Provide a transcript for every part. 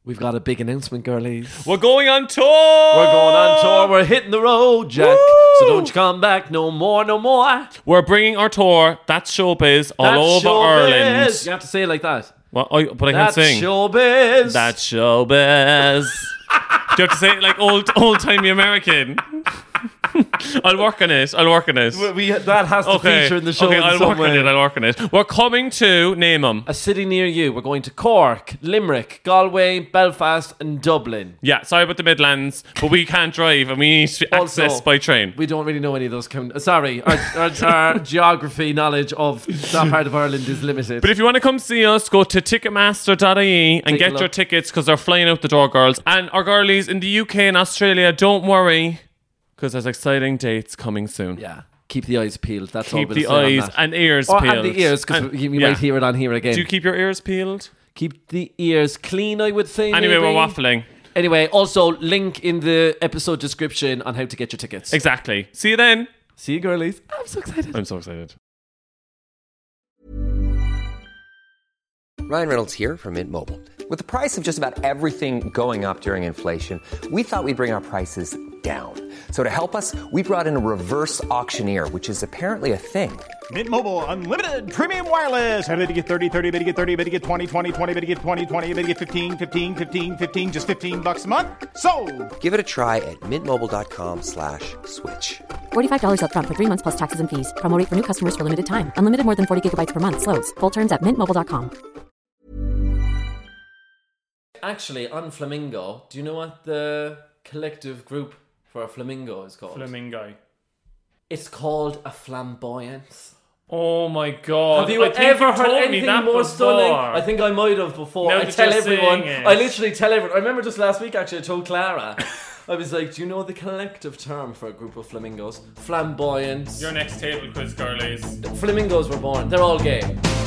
We've got a big announcement, girlies. We're going on tour! We're going on tour. We're hitting the road, Jack. Woo! So don't you come back no more, no more. We're bringing our tour, That's Showbiz, all over Ireland. You have to say it like that. But I can't sing. That's Showbiz. That's Showbiz. Do you have to say it like old-timey American? I'll work on it. That has to feature in the show. Okay, I'll work on it. We're coming to, name them. A city near you. We're going to Cork, Limerick, Galway, Belfast and Dublin. Yeah, sorry about the Midlands, but we can't drive and we need to access by train. We don't really know any of those. Sorry, our geography knowledge of that part of Ireland is limited. But if you want to come see us, go to ticketmaster.ie and get your tickets because they're flying out the door, girls. And our girlies in the UK and Australia, don't worry, because there's exciting dates coming soon. Yeah. Keep the eyes peeled. That's all. Keep the eyes and ears peeled. And the ears, because you might hear it on here again. Do you keep your ears peeled? Keep the ears clean, I would say. Anyway, maybe. we're waffling. Anyway, also link in the episode description on how to get your tickets. Exactly. See you then. See you, girlies. I'm so excited. Ryan Reynolds here from Mint Mobile. With the price of just about everything going up during inflation, we thought we'd bring our prices down. So to help us, we brought in a reverse auctioneer, which is apparently a thing. Mint Mobile Unlimited Premium Wireless. How to get 30, 30, bit to get 30, bit to get 20, 20, 20, bit to get 20, 20, bit to get 15, 15, 15, 15, just $15 a month? Sold! Give it a try at mintmobile.com/switch. $45 up front for 3 months plus taxes and fees. Promo rate for new customers for limited time. Unlimited more than 40 gigabytes per month. Slows full terms at mintmobile.com. Actually, on Flamingo, do you know what the collective group for a flamingo is called? Flamingo. It's called a flamboyance. Oh my god. Have you ever heard anything more stunning? I think I might have before. I tell everyone. I literally tell everyone. I remember just last week actually I told Clara. I was like, do you know the collective term for a group of flamingos? Flamboyance. Your next table quiz, girlies. Flamingos were born. They're all gay.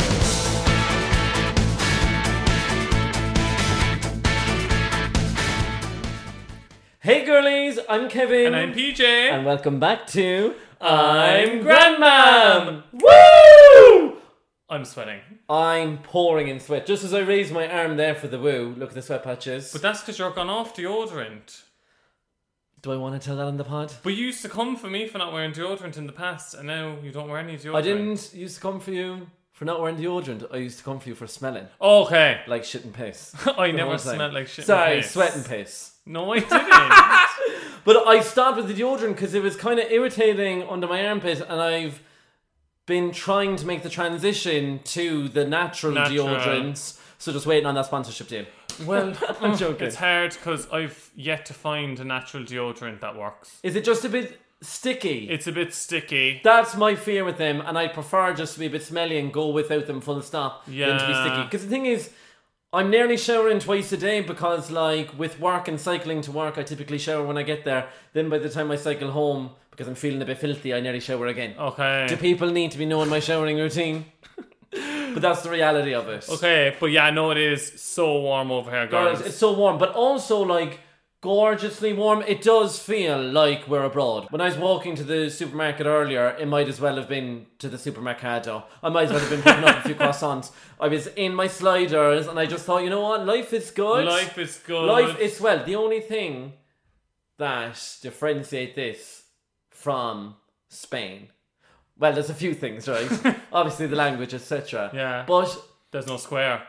Hey girlies, I'm Kevin. And I'm PJ. And welcome back to I'm Grandmam. Woo! I'm sweating. I'm pouring in sweat. Just as I raise my arm there for the woo, look at the sweat patches. But that's because you're gone off deodorant. Do I want to tell that on the pod? But you used to come for me for not wearing deodorant in the past, and now you don't wear any deodorant. I didn't used to come for you for not wearing deodorant. I used to come for you for smelling. Okay. Like shit and piss. I never smelled like shit Sorry, and piss. sweat and piss. No, I didn't. But I stopped with the deodorant because it was kind of irritating under my armpit, and I've been trying to make the transition to the natural deodorants. So just waiting on that sponsorship deal. Well, I'm joking. It's hard because I've yet to find a natural deodorant that works. Is it just a bit sticky? It's a bit sticky. That's my fear with them, and I prefer just to be a bit smelly and go without them full stop than to be sticky. Because the thing is, I'm nearly showering twice a day because, like, with work and cycling to work, I typically shower when I get there. Then by the time I cycle home, because I'm feeling a bit filthy, I nearly shower again. Okay. Do people need to be knowing my showering routine? But that's the reality of it. Okay, but yeah, I know it is so warm over here, girls. It's so warm, but also, like, gorgeously warm. It does feel like we're abroad. When I was walking to the supermarket earlier, it might as well have been to the supermercado. I might as well have been picking up a few croissants. I was in my sliders and I just thought, you know what, life is good. Life is good. Life is well. The only thing that differentiates this from Spain, well, there's a few things, right? Obviously the language, etc. Yeah. But there's no square.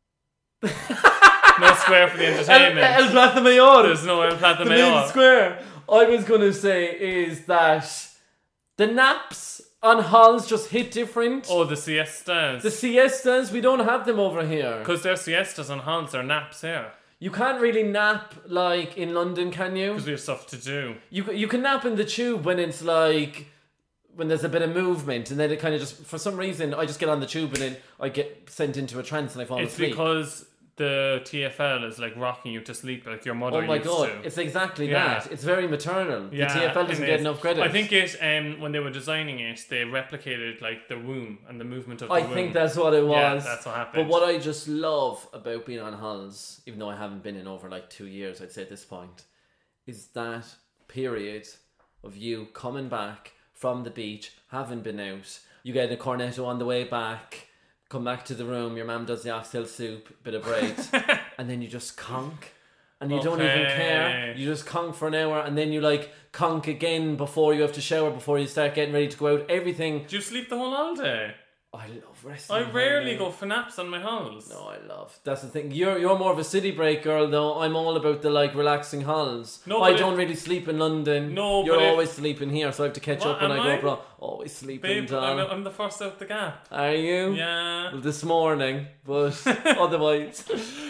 No square for the entertainment. El Plaza Mayor. There's no El Plaza The Mayor. main square. I was going to say is that the naps on halls just hit different. Oh, the siestas. The siestas, we don't have them over here. Because they're siestas on halls, they're naps here. You can't really nap like in London, can you? Because we have stuff to do. You can nap in the tube when it's like, when there's a bit of movement, and then it kind of just, for some reason, I just get on the tube and then I get sent into a trance and I fall asleep. It's because the TFL is like rocking you to sleep like your mother used to. Oh my god, it's exactly that. It's very maternal. The TFL doesn't get enough credit. I think it, when they were designing it, they replicated like the womb and the movement of the womb. I think that's what it was. Yeah, that's what happened. But what I just love about being on halls, even though I haven't been in over like 2 years, I'd say at this point, is that period of you coming back from the beach, having been out, you get a cornetto on the way back, come back to the room, your mum does the oxtail soup, bit of bread, and then you just conk. And you don't even care. You just conk for an hour, and then you like conk again before you have to shower, before you start getting ready to go out. Everything. Do you sleep the whole holiday? I love resting. I rarely go for naps on my halls. No, I love. That's the thing. You're more of a city break girl, though. I'm all about the like relaxing halls. No, I don't really sleep in London. No, you're always sleeping here, so I have to catch up when I go abroad. Always sleeping. Babe, I'm the first out the gap. Are you? Yeah. Well, this morning, but otherwise.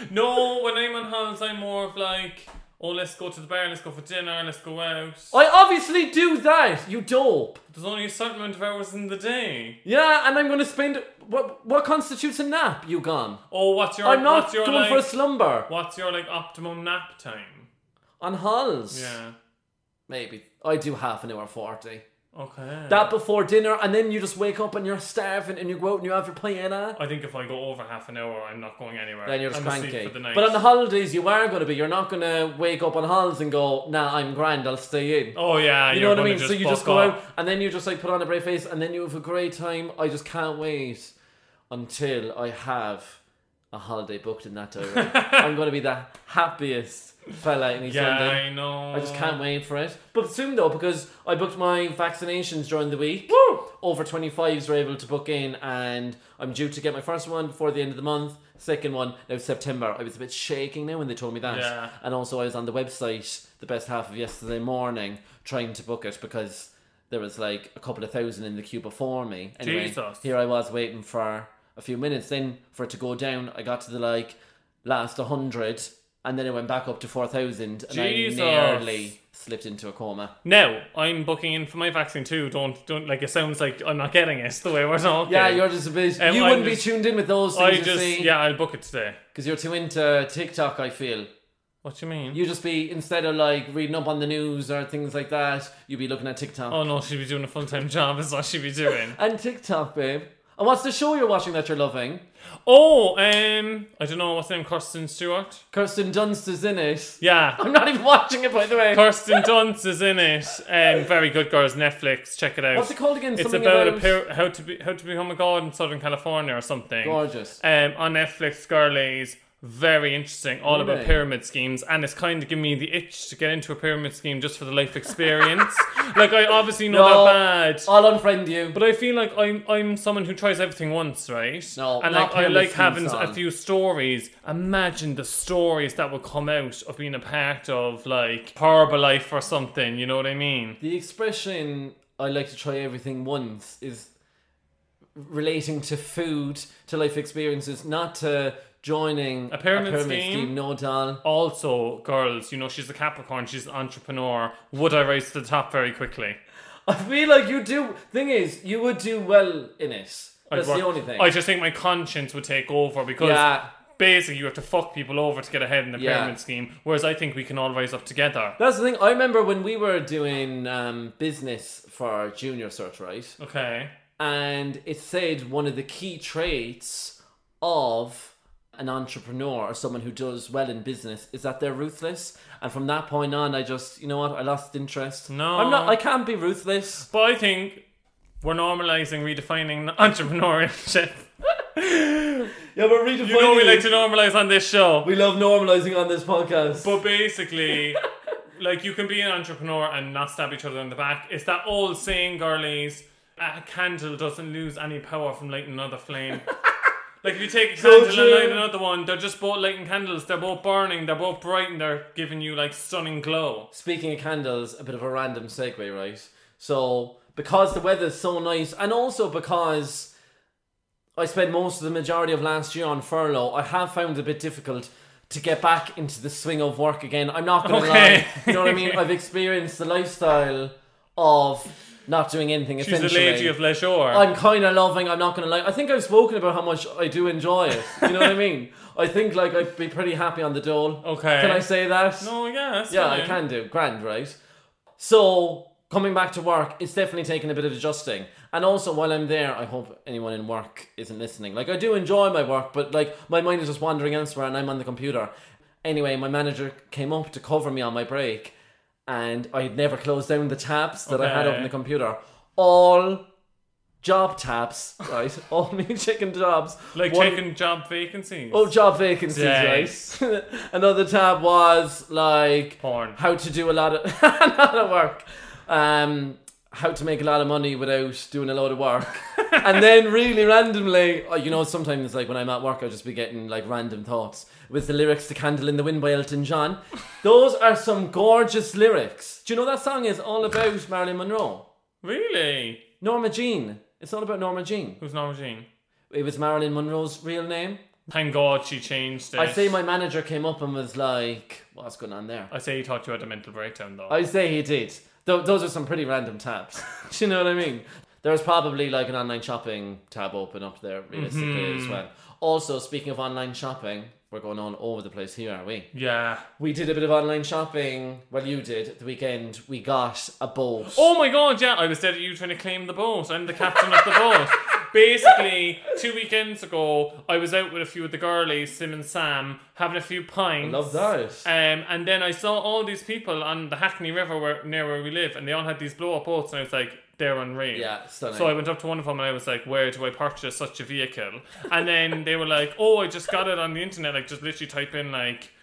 No, when I'm on halls, I'm more of like, oh, let's go to the bar, let's go for dinner, let's go out. I obviously do that, you dope. There's only a certain amount of hours in the day. Yeah, and I'm going to spend... What constitutes a nap, you gone? Oh, I'm not going for a slumber. What's your like optimum nap time? On halls? Yeah. Maybe. I do half an hour 40. Okay. That before dinner, and then you just wake up and you're starving and you go out and you have your paella. I think if I go over half an hour, I'm not going anywhere. Then you're just cranky. For the night. But on the holidays, you are going to be. You're not going to wake up on holidays and go, nah, I'm grand, I'll stay in. Oh, yeah. You know what I mean? So you just go out and then you just like put on a brave face and then you have a great time. I just can't wait until I have a holiday booked in that diary. I'm going to be the happiest fella in East London. I know. I just can't wait for it. But soon though, because I booked my vaccinations during the week. Woo! Over 25s were able to book in, and I'm due to get my first one before the end of the month. Second one now September. I was a bit shaking now when they told me that. Yeah. And also I was on the website the best half of yesterday morning trying to book it because there was like a couple of thousand in the queue before me. Anyway, Jesus. Here I was waiting for a few minutes. Then for it to go down, I got to the like last 100. And then it went back up to 4,000 and Jesus. I nearly slipped into a coma. Now, I'm booking in for my vaccine too. Don't like, it sounds like I'm not getting it the way we're talking. Yeah, you're just a bit... you wouldn't be tuned in with those things, you see. Yeah, I'll book it today. Because you're too into TikTok, I feel. What do you mean? You just be, instead of like reading up on the news or things like that, you'd be looking at TikTok. Oh no, she'd be doing a full-time job is what she'd be doing. And TikTok, babe. And what's the show you're watching that you're loving? Oh, I don't know, what's the name? Kirsten Stewart? Kirsten Dunst is in it. Yeah. I'm not even watching it, by the way. Kirsten Dunst is in it. Very good, girls. Netflix, check it out. What's it called again? It's about how to become a god in Southern California or something. Gorgeous. On Netflix, girlies. Very interesting, all about pyramid schemes, and it's kind of giving me the itch to get into a pyramid scheme just for the life experience. Like, I obviously know they're bad. I'll unfriend you. But I feel like I'm someone who tries everything once, right? No, and like I like having a few stories. Imagine the stories that would come out of being a part of like Herbalife or something. You know what I mean? The expression "I like to try everything once" is relating to food, to life experiences, not to joining a pyramid scheme. No, doll. Also, girls, you know, she's a Capricorn, she's an entrepreneur. Would I rise to the top very quickly? I feel like you do. Thing is, you would do well in it. That's the only thing. I just think my conscience would take over because basically you have to fuck people over to get ahead in the pyramid scheme, whereas I think we can all rise up together. That's the thing. I remember when we were doing business for Junior Cert, right? Okay. And it said one of the key traits of an entrepreneur or someone who does well in business is that they're ruthless. And from that point on, I just, you know what, I lost interest. No. I can't be ruthless. But I think we're normalising redefining entrepreneurship. Yeah, we're redefining. You know we like to normalise on this show. We love normalising on this podcast. But basically, like, you can be an entrepreneur and not stab each other in the back. It's that old saying, girlies, a candle doesn't lose any power from lighting another flame. Like, if you take a candle and light another one, they're just both lighting candles. They're both burning. They're both bright, and they're giving you, like, stunning glow. Speaking of candles, a bit of a random segue, right? So, because the weather's so nice, and also because I spent most of the majority of last year on furlough, I have found it a bit difficult to get back into the swing of work again. I'm not going to lie. You know what I mean? I've experienced the lifestyle of not doing anything, essentially. She's a lady of leisure. I'm kind of loving, I'm not going to lie. I think I've spoken about how much I do enjoy it. You know what I mean? I think like I'd be pretty happy on the dole. Okay. Can I say that? No, yes. Yeah, I can do. Grand, right? So, coming back to work, it's definitely taken a bit of adjusting. And also, while I'm there, I hope anyone in work isn't listening. Like, I do enjoy my work, but like my mind is just wandering elsewhere and I'm on the computer. Anyway, my manager came up to cover me on my break, and I had never closed down the tabs that I had up in the computer. All job tabs, right? All me checking jobs. Like checking job vacancies. Oh, job vacancies, Yes. right? Another tab was like Porn. how to do a lot of work. How to make a lot of money without doing a load of work. And then really randomly, sometimes like when I'm at work, I'll just be getting like random thoughts. With the lyrics to Candle in the Wind by Elton John. Those are some gorgeous lyrics. Do you know that song is all about Marilyn Monroe? Really? Norma Jean. It's all about Norma Jean. Who's Norma Jean? It was Marilyn Monroe's real name. Thank God she changed it. I say my manager came up and was like, what's going on there? I say he thought you had a mental breakdown though. I say he did. Those are some pretty random tabs. Do you know what I mean? There's probably like an online shopping tab open up there realistically as well. Also, speaking of online shopping, we're going all over the place here, are we? Yeah. We did a bit of online shopping. Well, you did. At the weekend, we got a boat. Oh my God, yeah. I was dead at you trying to claim the boat. I'm the captain of the boat. Basically, 2 weekends ago, I was out with a few of the girlies, Sim and Sam, having a few pints. I love that. And then I saw all these people on the Hackney River near where we live, and they all had these blow-up boats, and I was like, they're unreal. Yeah, stunning. So I went up to one of them and I was like, where do I purchase such a vehicle? And then they were like, oh, I just got it on the internet. Like, just literally type in like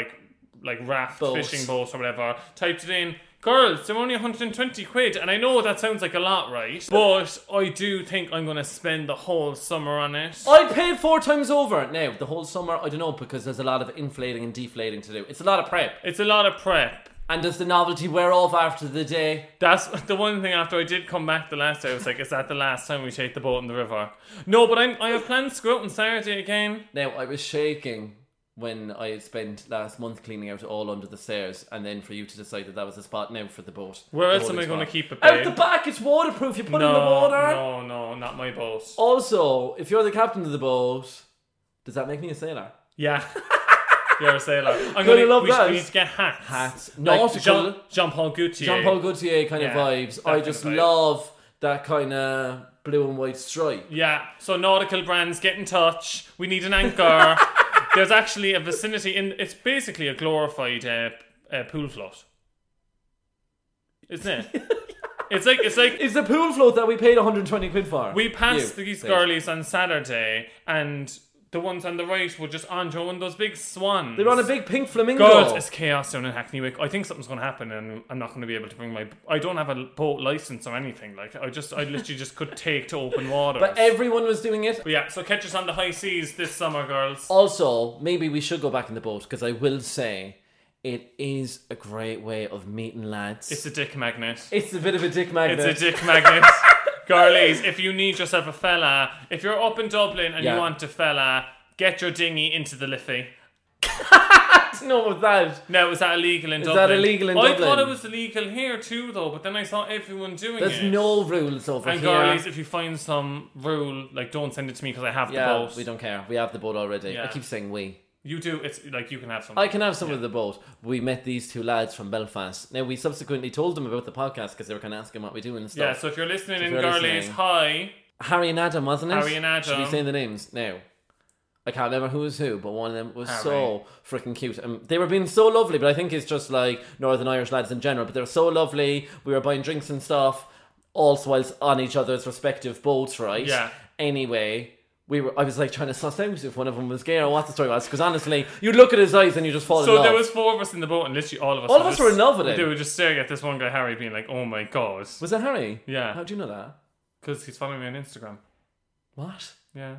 raft, fishing boat or whatever. Typed it in. Girls, they're only 120 quid. And I know that sounds like a lot, right? But I do think I'm going to spend the whole summer on it. I paid 4 times over. Now, the whole summer, I don't know, because there's a lot of inflating and deflating to do. It's a lot of prep. It's a lot of prep. And does the novelty wear off after the day? That's the one thing after I did come back the last day, I was like, is that the last time we take the boat in the river? No, but I have plans to go out on Saturday again. Now, I was shaking when I spent last month cleaning out all under the stairs, and then for you to decide that was the spot now for the boat. Where else am I going to keep it, babe? Out the back, it's waterproof, you put it in the water. No, not my boat. Also, if you're the captain of the boat, does that make me a sailor? Yeah. You're a sailor. I'm gonna love we that. need to get hats. Hats. Like Nautical. Jean-Paul Gaultier. Jean-Paul Gaultier kind of vibes. I just love that kind of blue and white stripe. Yeah. So nautical brands, get in touch. We need an anchor. There's actually a vicinity in. It's basically a glorified pool float, isn't it? It's like it's the pool float that we paid 120 quid for. We passed these girlies on Saturday, and the ones on the right were just on one of those big swans. They're on a big pink flamingo. God, it's chaos down in Hackney Wick. I think something's going to happen, and I'm not going to be able to bring my. I don't have a boat license or anything. Like I literally just could take to open water. But everyone was doing it. But yeah, so catch us on the high seas this summer, girls. Also, maybe we should go back in the boat, because I will say, it is a great way of meeting lads. It's a dick magnet. It's a bit of a dick magnet. It's a dick magnet. Girlies, if you need yourself a fella, if you're up in Dublin and you want a fella, get your dinghy into the Liffey. No, was that? No, is that illegal in Dublin? Is that illegal in Dublin? I thought it was illegal here too, though, but then I saw everyone doing it. There's no rules over and here. And girlies, if you find some rule, like, don't send it to me because I have the boat. We don't care. We have the boat already. Yeah. I keep saying we. You do. It's like you can have some. I can have some of the boat. We met these 2 lads from Belfast. Now, we subsequently told them about the podcast because they were kind of asking what we do and stuff. Yeah, so if you're listening girlies, hi. Harry and Adam, wasn't it? Harry and Adam. Should we say the names now? I can't remember who was who, but one of them was so freaking cute. They were being so lovely, but I think it's just like Northern Irish lads in general. But they were so lovely. We were buying drinks and stuff, also whilst on each other's respective boats, right? Yeah. Anyway, I was like trying to suss out if one of them was gay or what the story was, because honestly, you'd look at his eyes and you just fall in love. So there was 4 of us in the boat, and literally all of us were in love with him. They were just staring at this one guy, Harry, being like, "Oh my god." Was that Harry? Yeah. How'd you know that? Because he's following me on Instagram. What? Yeah.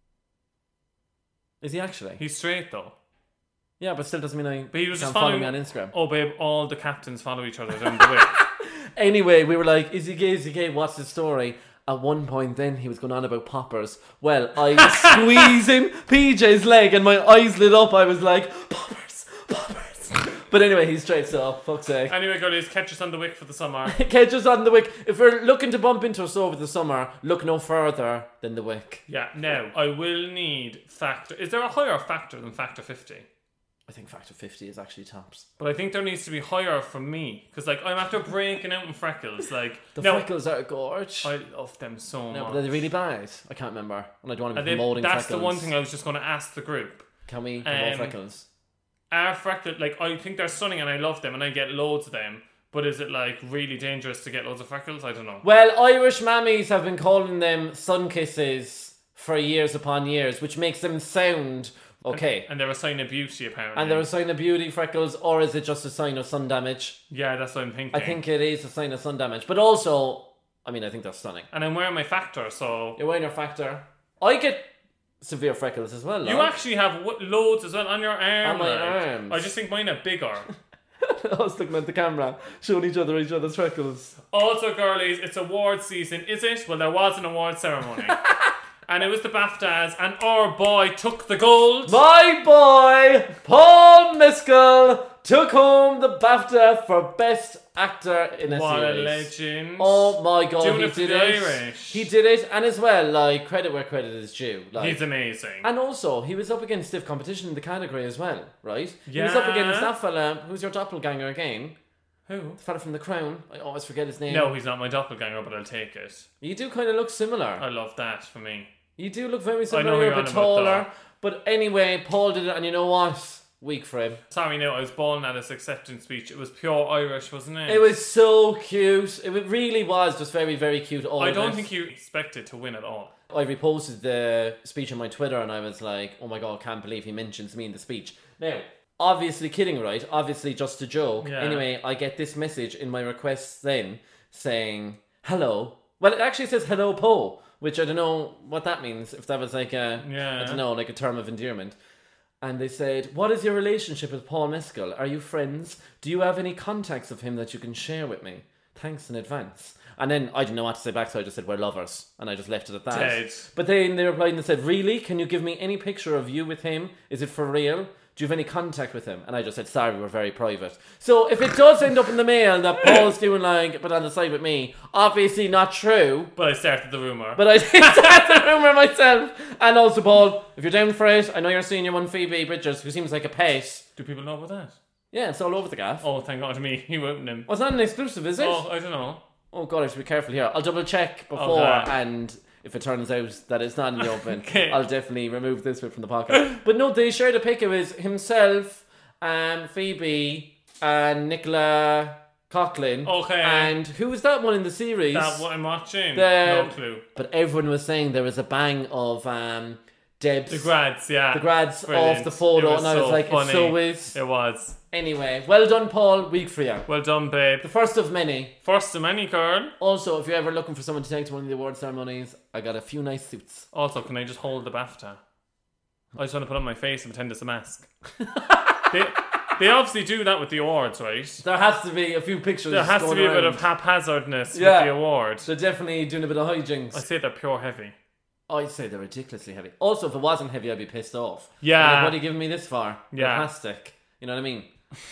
Is he actually? He's straight though. Yeah, but still doesn't mean But he was can't just follow me on Instagram. Oh babe, all the captains follow each other down the way. Anyway, we were like, is he gay? Is he gay? What's the story? At one point then he was going on about poppers. Well, I was squeezing PJ's leg and my eyes lit up. I was like, poppers, poppers. But anyway, he's straight, so fuck's sake. Anyway, girlies, catch us on the Wick for the summer. Catch us on the Wick. If we're looking to bump into us over the summer, look no further than the Wick. Yeah, now, I will need Factor. Is there a higher Factor than Factor 50? I think Factor 50 is actually tops. But I think there needs to be higher for me. Because, like, I'm after breaking out in freckles. Like, freckles are gorge. I love them so much. No, but are they really bad? I can't remember. And I don't want to be promoting That's freckles. the one thing I was just going to ask the group. Can we promote freckles? Our freckles, like, I think they're stunning and I love them and I get loads of them. But is it like really dangerous to get loads of freckles? I don't know. Well, Irish mammies have been calling them sun kisses for years upon years, which makes them sound okay. And they're a sign of beauty, apparently. And they're a sign of beauty, freckles, or is it just a sign of sun damage? Yeah, that's what I'm thinking. I think it is a sign of sun damage. But also, I mean, I think they're stunning. And I'm wearing my Factor, so... You're wearing your Factor. I get severe freckles as well. You actually have loads as well on your arm. On my arms. I just think mine are bigger. I was looking at the camera, showing each other's freckles. Also, girlies, it's award season, is it? Well, there was an award ceremony. And it was the BAFTAs, and our boy took the gold. My boy, Paul Mescal, took home the BAFTA for Best Actor in a Series. What a legend. Oh my god, Doing he it for did the it. Irish. He did it, and as well, like, credit where credit is due. Like, He's amazing. and also, he was up against stiff competition in the category as well, right? Yeah. He was up against that fella, who's your doppelganger again. Who? The fella from The Crown. I always forget his name. No, he's not my doppelganger, but I'll take it. You do kind of look similar. I love that for me. You do look very I know similar. You're you're a bit on about taller. that. But anyway, Paul did it, and you know what? Weak for him. Sorry, no, I was bawling at his acceptance speech. It was pure Irish, wasn't it? It was so cute. It really was just very, very cute. I don't think you expected to win at all. I reposted the speech on my Twitter, and I was like, oh my god, can't believe he mentions me in the speech. Now, obviously kidding, right? Obviously just a joke. Yeah. Anyway, I get this message in my requests then saying, hello. Well, it actually says hello, Poe, which I don't know what that means. If that was like a, Yeah. I don't know, like a term of endearment. And they said, what is your relationship with Paul Mescal? Are you friends? Do you have any contacts of him that you can share with me? Thanks in advance. And then I didn't know what to say back, so I just said, we're lovers. And I just left it at that. Dead. But then they replied and they said, really? Can you give me any picture of you with him? Is it for real? Do you have any contact with him? And I just said, sorry, we're very private. So if it does end up in the mail that Paul's doing like, but on the side with me, obviously not true. But I started the rumour. But I did start the rumour myself. And also, Paul, if you're down for it, I know you're seeing your one Phoebe Bridgers, who seems like a pet. Do people know about that? Yeah, it's all over the gaff. Oh, thank God to me. You opened him. Oh, it's not an exclusive, is it? Oh, I don't know. Oh, God, I should be careful here. I'll double check before, Okay. and if it turns out that it's not in the open, Okay. I'll definitely remove this bit from the podcast. But no, they shared a pic. It was himself, Phoebe, and Nicola Coughlan. Okay. And who was that one in the series? That what I'm watching? The- No clue. But everyone was saying there was a bang of Debs. The grads, yeah. The grads Brilliant. off the photo, It and I was so like, funny. it so is. It was. Anyway, well done, Paul. Week for you. Well done, babe. The first of many. First of many, girl. Also, if you're ever looking for someone to take to one of the award ceremonies, I got a few nice suits. Also, can I just hold the BAFTA? I just want to put it on my face and pretend it's a mask. They obviously do that with the awards, right? There has to be a few pictures. There has to going be a bit around. of haphazardness Yeah. with the award. They're definitely doing a bit of hijinks. I say they're pure heavy. I'd say they're ridiculously heavy. Also, if it wasn't heavy, I'd be pissed off. Yeah. Like, what are you giving me this for? Yeah. Plastic. You know what I mean?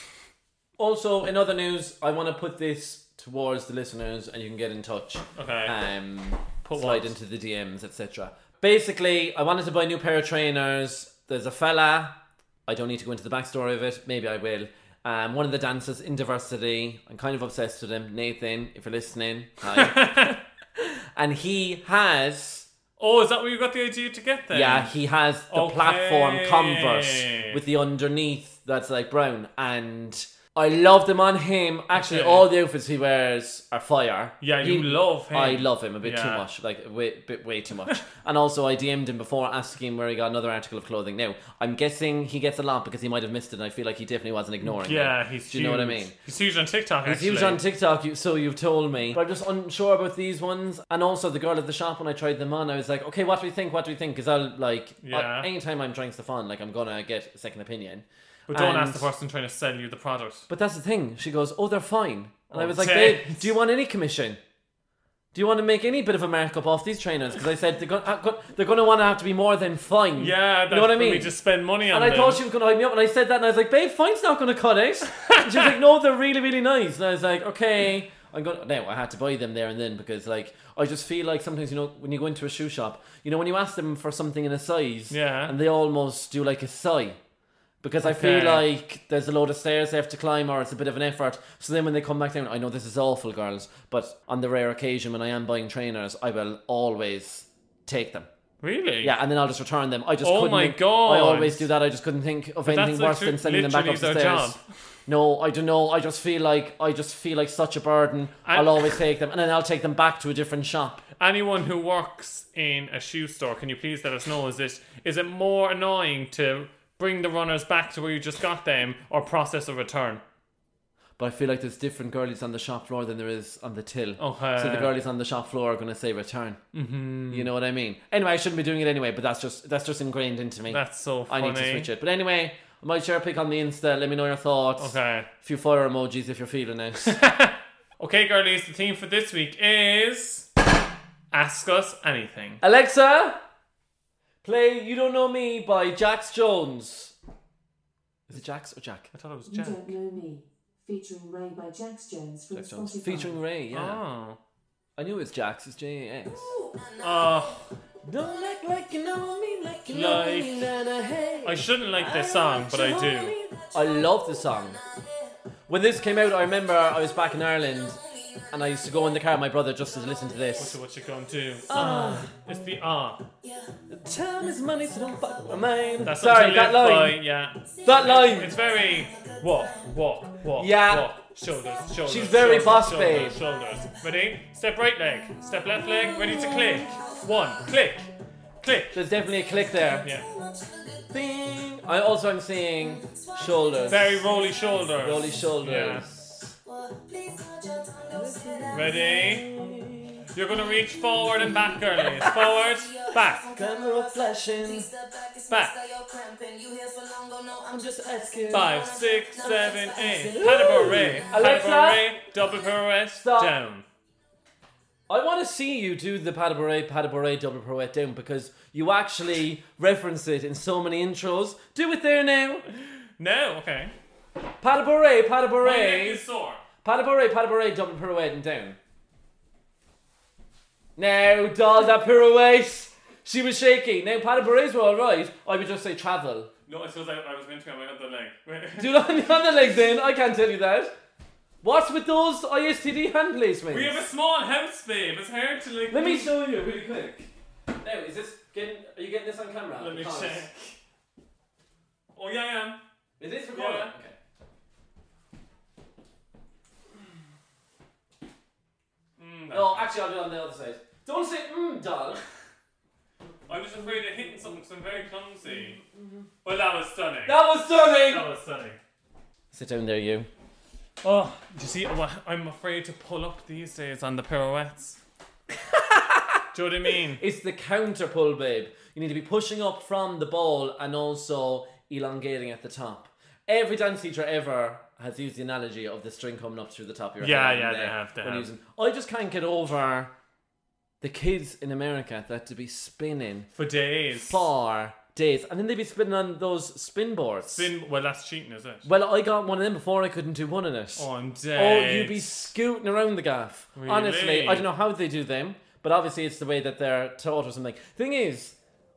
Also, in other news, I want to put this towards the listeners, and you can get in touch. Okay. Put Slide what? into the DMs, etc. Basically, I wanted to buy a new pair of trainers. There's a fella. I don't need to go into the backstory of it. Maybe I will. One of the dancers in Diversity. I'm kind of obsessed with him. Nathan, if you're listening. Hi. And he has... Oh, is that where you got the idea to get them? Yeah, he has the Okay. platform Converse with the underneath that's like brown, and I love them on him. Actually, Okay. all the outfits he wears are fire. Yeah, you love him. I love him a bit too Yeah. much, like way too much. And also, I DM'd him before asking him where he got another article of clothing. Now, I'm guessing he gets a lot because he might have missed it, and I feel like he definitely wasn't ignoring me. Yeah, he's Do huge. you know what I mean? He's huge on TikTok, He's actually. huge on TikTok, so you've told me. But I'm just unsure about these ones. And also, the girl at the shop, when I tried them on, I was like, okay, what do we think? What do we think? Because I'll, like, Yeah. anytime I'm trying stuff on, like, I'm going to get a second opinion. But don't And- ask the person trying to sell you the product. But that's the thing. She goes, oh, they're fine. And I was like, Okay. babe, do you want any commission? Do you want to make any bit of a markup off these trainers? Because I said they're going to want to have to be more than fine. Yeah, you know what I mean? We just spend money on And I them. thought she was going to hype me up, and I said that, and I was like, babe, fine's not going to cut it. And she was like, no, they're really, really nice. And I was like, okay, I'm going. Now I had to buy them there and then because, like, I just feel like sometimes, you know, when you go into a shoe shop, you know, when you ask them for something in a size, Yeah. and they almost do like a sigh. Because I feel Okay. like there's a load of stairs they have to climb, or it's a bit of an effort. So then when they come back down, I know this is awful, girls, but on the rare occasion when I am buying trainers, I will always take them. Really? Yeah, and then I'll just return them. I just Oh couldn't my think- God. I always do that. I just couldn't think of anything That's worse than sending them back up literally the their stairs. job. No, I don't know. I just feel like such a burden. I'll always take them, and then I'll take them back to a different shop. Anyone who works in a shoe store, can you please let us know, is it more annoying to bring the runners back to where you just got them or process a return? But I feel like there's different girlies on the shop floor than there is on the till. Okay. So the girlies on the shop floor are going to say return. Mm-hmm. You know what I mean? Anyway, I shouldn't be doing it anyway, but that's just ingrained into me. That's so funny. I need to switch it. But anyway, I might share a pic on the Insta. Let me know your thoughts. Okay. A few fire emojis if you're feeling it. Okay, girlies, the theme for this week is Ask Us Anything. Alexa, play You Don't Know Me by Jax Jones. Is it Jax or Jack? I thought it was Jack. You Don't Know Me, featuring Ray by Jax Jones from Spotify. Featuring Ray, yeah. Oh. I knew it was Jax. It's J-A-X. Oh. Don't act like you know me, like you know me, Nana, hey. I shouldn't like this song, but I do. I love the song. When this came out, I remember I was back in Ireland and I used to go in the car with my brother just to listen to this. What you going to do? It's the Time is money, so don't fuck with mine. That's Sorry, that line. By, yeah. That line. It's very walk. Yeah. Walk. Shoulders. She's very boss babe. Shoulders. Ready? Step right leg. Step left leg. Ready to click. 1. Click. There's definitely a click there. Yeah. Bing. I'm seeing shoulders. Very rolly shoulders. Rolly shoulders. Yeah. Ready? You're going to reach forward and back, girlies. Forward, back. Camera flashing. Back. I'm just asking. 5, 6, 7, 8. Patabouret. Alexa? Patabouret. Double pirouette. Stop. Down. I want to see you do the patabouret, double pirouette down because you actually reference it in so many intros. Do it there now. No, okay. Patabouret. My neck is sore. Patabouret, double pirouette and down. Now, doll, that pirouette. She was shaky. Now, patabourettes were alright. I would just say travel. No, I suppose I was meant to be on my other leg. Do it on the leg then. I can't tell you that. What's with those ISTD hand placements? We have a small house, babe. It's hard to like. Let me show you really quick. Now, are you getting this on camera? Let me Because- check. Oh yeah, I am. Is this recording? Yeah. Okay. No, actually, I'll do it on the other side. Don't say doll. I'm just afraid of hitting something because I'm very clumsy. Well, that was stunning. That was stunning. That was stunning. Sit down there, you. Oh, do you see? I'm afraid to pull up these days on the pirouettes. Do you know what I mean? It's the counter pull, babe. You need to be pushing up from the ball and also elongating at the top. Every dance teacher ever has used the analogy of the string coming up through the top of your head. Yeah, they have. I just can't get over the kids in America that to be spinning For days. for days, and then they'd be spinning on those spin boards. Well, that's cheating, is it? Well, I got one of them before I couldn't do one in it. Oh, I'm Oh, dead. you'd be scooting around the gaff. Really? Honestly, I don't know how they do them, but obviously it's the way that they're taught or something. Thing is,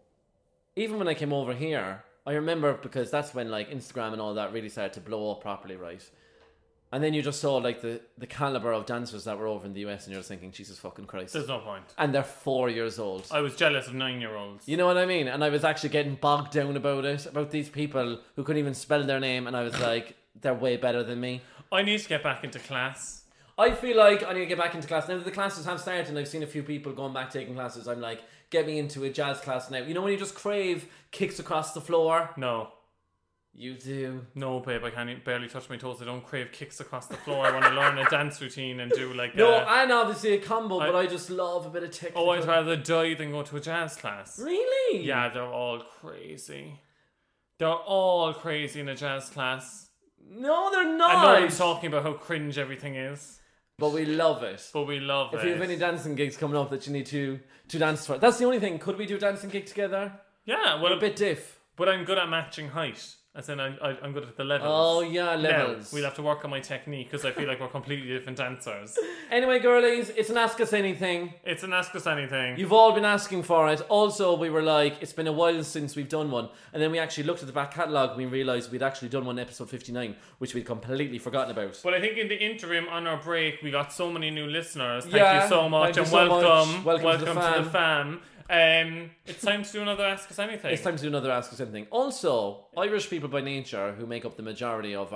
even when I came over here, I remember because that's when like Instagram and all that really started to blow up properly, right? And then you just saw like the caliber of dancers that were over in the US, and you're just thinking, Jesus fucking Christ. There's no point. And they're 4 years old. I was jealous of 9-year-olds. You know what I mean? And I was actually getting bogged down about it, about these people who couldn't even spell their name, and I was like, they're way better than me. I need to get back into class. I feel like I need to get back into class. Now that the classes have started and I've seen a few people going back taking classes, I'm like, get me into a jazz class now. You know when you just crave kicks across the floor? No. You do. No, babe, I can't barely touch my toes. I don't crave kicks across the floor. I want to learn a dance routine and do like No, and obviously a combo, but I I just love a bit of technical. Oh, I'd rather die than go to a jazz class. Really? Yeah, they're all crazy. They're all crazy in a jazz class. No, they're I not. know I'm talking about how cringe everything is. But we love it. But we love it. If you have any dancing gigs coming up that you need to dance for, that's the only thing. Could we do a dancing gig together? Yeah, well, A bit diff. but I'm good at matching height. As in, I'm good at the levels. Oh, yeah, levels. Now, we'll have to work on my technique because I feel like we're completely different dancers. Anyway, girlies, it's an Ask Us Anything. It's an Ask Us Anything. You've all been asking for it. Also, we were like, it's been a while since we've done one. And then we actually looked at the back catalogue and we realised we'd actually done one episode 59, which we'd completely forgotten about. But I think in the interim, on our break, we got so many new listeners. Thank Yeah, you so much, thank and you so welcome. much. Welcome to the fam. It's time to do another Ask Us Anything. It's time to do another Ask Us Anything. Also, Irish people by nature, who make up the majority of our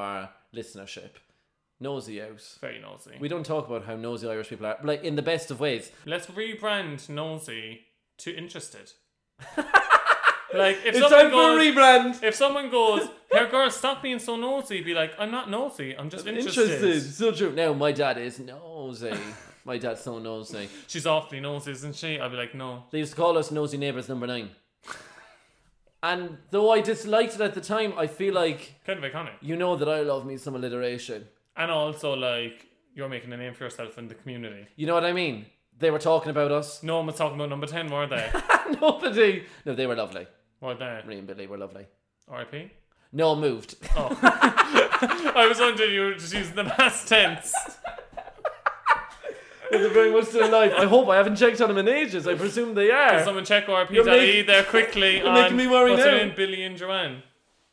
listenership. Nosy out. Very nosy. We don't talk about how nosy Irish people are, but like in the best of ways. Let's rebrand nosy to interested. Like if It's someone time for a rebrand. If someone goes, "Here, girl, stop being so nosy," be like, "I'm not nosy. I'm just interested." So true. Now my dad is nosy. My dad's so nosy. She's awfully nosy, isn't she? I'd be like, "No." They used to call us nosy neighbours number 9. And though I disliked it at the time, I feel like Kind of iconic. you know that I love me some alliteration. And also, like, you're making a name for yourself in the community. You know what I mean? They were talking about us. No one was talking about number 10, were they? Nobody. No, they were lovely. Were they? Ray and Billy were lovely. R.I.P.? No, moved. Oh. I was wondering you were just using the past tense. They're very much still alive. I hope I haven't checked on them in ages. I presume they are. Can someone check You're RP.ie there quickly? You're making me worry what's now. her name? Billy and Joanne.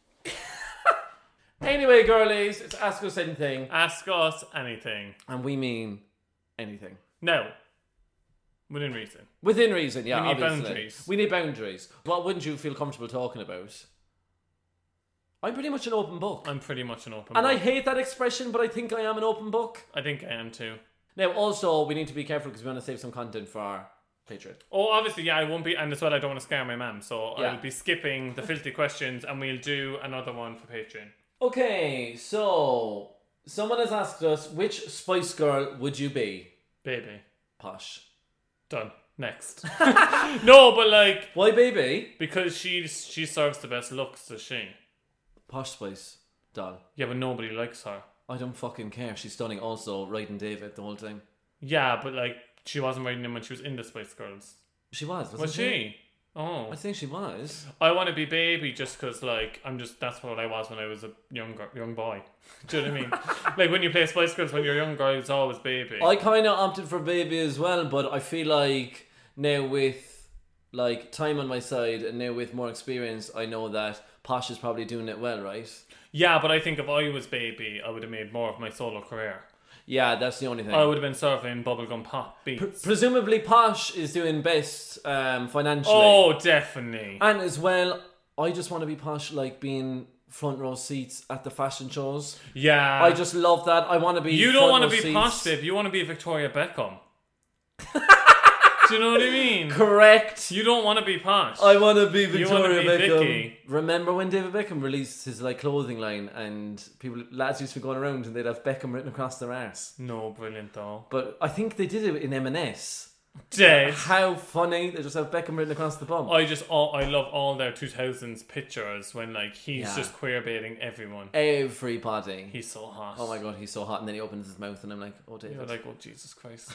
Anyway, girlies, it's Ask Us Anything. Ask us anything. And we mean anything. No. Within reason. Within reason, yeah, We need obviously. boundaries. We need boundaries. What wouldn't you feel comfortable talking about? I'm pretty much an open book. I'm pretty much an open And book. I hate that expression, but I think I am an open book. I think I am too. Now, also, we need to be careful because we want to save some content for our Patreon. Oh, obviously, yeah, I won't be, and as well, I don't want to scare my mum, so Yeah. I'll be skipping the filthy questions, and we'll do another one for Patreon. Okay, so someone has asked us, which Spice Girl would you be? Baby. Posh. Done. Next. No, but like, Why baby? because she serves the best looks, does she? Posh Spice doll. Yeah, but nobody likes her. I don't fucking care. She's stunning. Also, riding David the whole time. Yeah, but like, she wasn't riding him when she was in the Spice Girls. She wasn't Was she? Oh. I think she was. I want to be baby just because, like, that's what I was when I was a young boy. Do you know what I mean? Like, when you play Spice Girls when you're younger, it's always baby. I kind of opted for baby as well, but I feel like now with like time on my side and now with more experience, I know that Posh is probably doing it well, right? Yeah, but I think if I was baby, I would have made more of my solo career. Yeah, that's the only thing. I would have been serving bubblegum pop beats. Presumably Posh is doing best financially. Oh, definitely. And as well, I just want to be Posh, like being front row seats at the fashion shows. Yeah. I just love that. I want to be You don't want to be seats. Posh, babe. You want to be Victoria Beckham. Do you know what I mean? Correct. You don't want to be Posh. I want to be You wanna Victoria be Beckham. Vicky. Remember when David Beckham released his like clothing line and lads used to be going around and they'd have Beckham written across their arse. No, brilliant though. But I think they did it in M&S. Dead. How funny! They just have Beckham written across the bum. I love all their 2000s pictures when like he's Yeah. just queer baiting everyone. Everybody. He's so hot. Oh my god, he's so hot, and then he opens his mouth, and I'm like, oh David. You're like, oh Jesus Christ.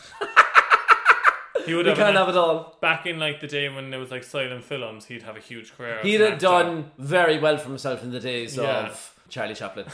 He would we have can't have it all. back in like the day when there was like silent films. He'd have a huge career. as He'd an have actor. done very well for himself in the days Yeah. of Charlie Chaplin.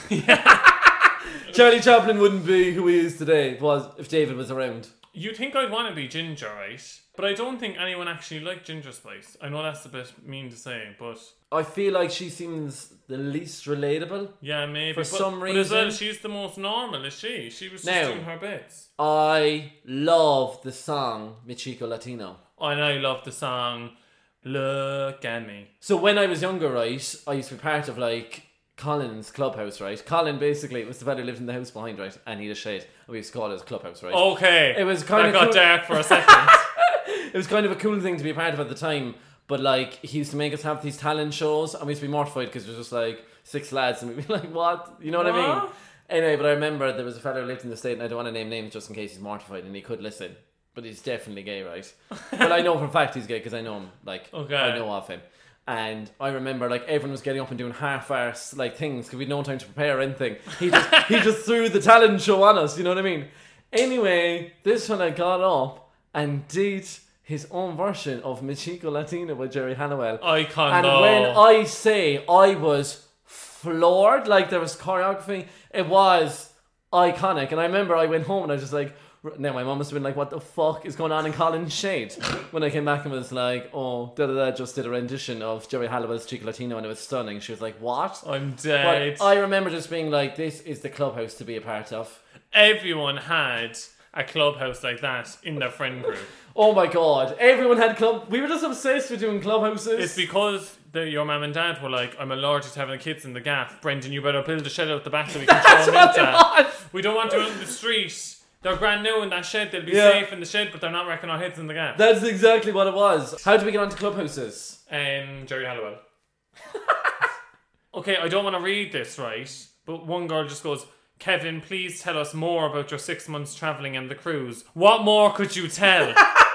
Charlie Chaplin wouldn't be who he is today if David was around. You'd think I'd want to be Ginger, right? But I don't think anyone actually liked Ginger Spice. I know that's a bit mean to say, but I feel like she seems the least relatable. yeah, maybe. For but, some but as well, reason- she's the most normal, is she? She was just Now- doing her bits. I love the song Michico Latino. And I love the song Look at Me. So when I was younger, right, I used to be part of like Colin's clubhouse, right? Colin basically was the fella who lived in the house behind, right? And he had a shade. And we used to call it his clubhouse, right? Okay. It was kinda that got cool. dark for a second. It was kind of a cool thing to be a part of at the time. But like, he used to make us have these talent shows, and we used to be mortified because it was just like 6 lads, and we'd be like, what? You know what I mean? What? Anyway, but I remember there was a fellow who lived in the state, and I don't want to name names just in case he's mortified, and he could listen. But he's definitely gay, right? Well, I know for a fact he's gay because I know him. Like, Okay. I know of him. And I remember like everyone was getting up and doing half-arse like things because we had no time to prepare or anything. He just threw the talent show on us. You know what I mean? Anyway, this one I got up and did his own version of Michico Latino by Jerry Halliwell. Icon, And though. when I say I was floored, like there was choreography, it was iconic. And I remember I went home and I was just like, now my mum must have been like, what the fuck is going on in Colin's shade? When I came back and was like, oh, da-da-da, just did a rendition of Jerry Halliwell's Chico Latino and it was stunning. She was like, what? I'm dead. But I remember just being like, this is the clubhouse to be a part of. Everyone had a clubhouse like that in their friend group. Oh my god, everyone had club. We were just obsessed with doing clubhouses. It's because your mum and dad were like, I'm allergic to having the kids in the gaff. Brendan, you better build a shed out the back so we can throw them into. We don't want to out in the street. They're grand new in that shed. They'll be safe in the shed, but they're not wrecking our heads in the gaff. That's exactly what it was. How did we get onto clubhouses? Jerry Halliwell. Okay, I don't want to read this, right? But one girl just goes, Kevin, please tell us more about your 6 months travelling and the cruise. What more could you tell?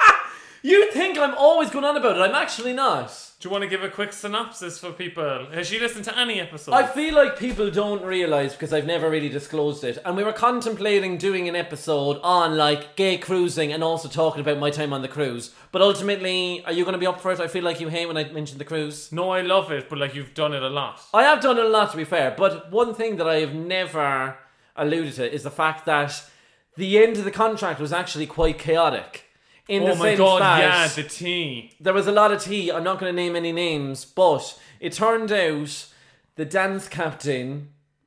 You think I'm always going on about it. I'm actually not. Do you want to give a quick synopsis for people? Has she listened to any episode? I feel like people don't realise because I've never really disclosed it. And we were contemplating doing an episode on like gay cruising and also talking about my time on the cruise. But ultimately, are you going to be up for it? I feel like you hate when I mention the cruise. No, I love it, but like you've done it a lot. I have done it a lot, to be fair. But one thing that I have never alluded to is the fact that the end of the contract was actually quite chaotic. Oh my god, yeah, the tea. There was a lot of tea. I'm not going to name any names, but it turned out the dance captain,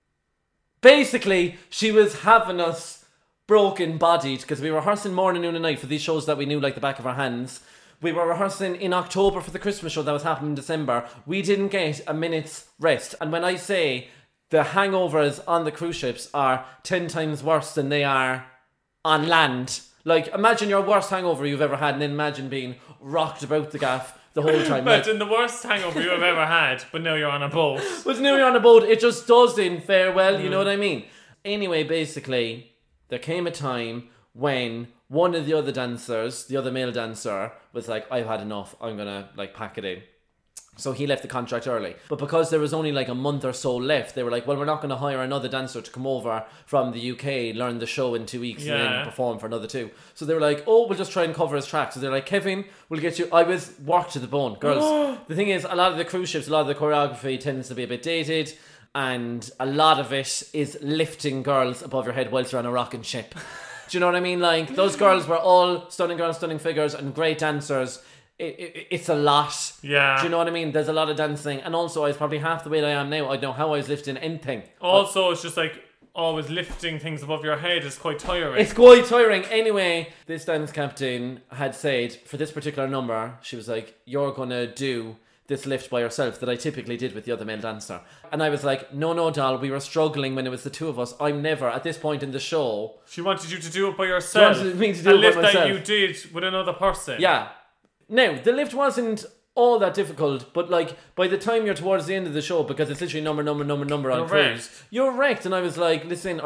basically, she was having us broken bodied because we were rehearsing morning, noon and night for these shows that we knew like the back of our hands. We were rehearsing in October for the Christmas show that was happening in December. We didn't get a minute's rest. And when I say the hangovers on the cruise ships are 10 times worse than they are on land. Like, imagine your worst hangover you've ever had and then imagine being rocked about the gaff the whole time. Imagine the worst hangover you've ever had, but now you're on a boat. But now you're on a boat, it just doesn't fare well, you know what I mean? Anyway, basically, there came a time when one of the other dancers, the other male dancer, was like, I've had enough, I'm gonna like pack it in. So he left the contract early. But because there was only like a month or so left, they were like, well, we're not going to hire another dancer to come over from the UK, learn the show in 2 weeks and then perform for another 2. So they were like, oh, we'll just try and cover his tracks. So they're like, Kevin, we'll get you. I was worked to the bone. Girls, the thing is, a lot of the cruise ships, a lot of the choreography tends to be a bit dated. And a lot of it is lifting girls above your head whilst you're on a rocking ship. Do you know what I mean? Like, those girls were all stunning girls, stunning figures and great dancers. It's a lot. Yeah. Do you know what I mean? There's a lot of dancing. And also, I was probably half the weight I am now. I don't know how I was lifting anything. Also, it's just like always lifting things above your head is quite tiring. It's quite tiring. Anyway, this dance captain had said, for this particular number, she was like, you're going to do this lift by yourself that I typically did with the other male dancer. And I was like, no, doll, we were struggling when it was the two of us. I'm never, at this point in the show... She wanted you to do it by yourself. She wanted me to do it by myself. A lift that you did with another person. Yeah. Now, the lift wasn't all that difficult, but like by the time you're towards the end of the show, because it's literally number on cruise, you're wrecked. And I was like,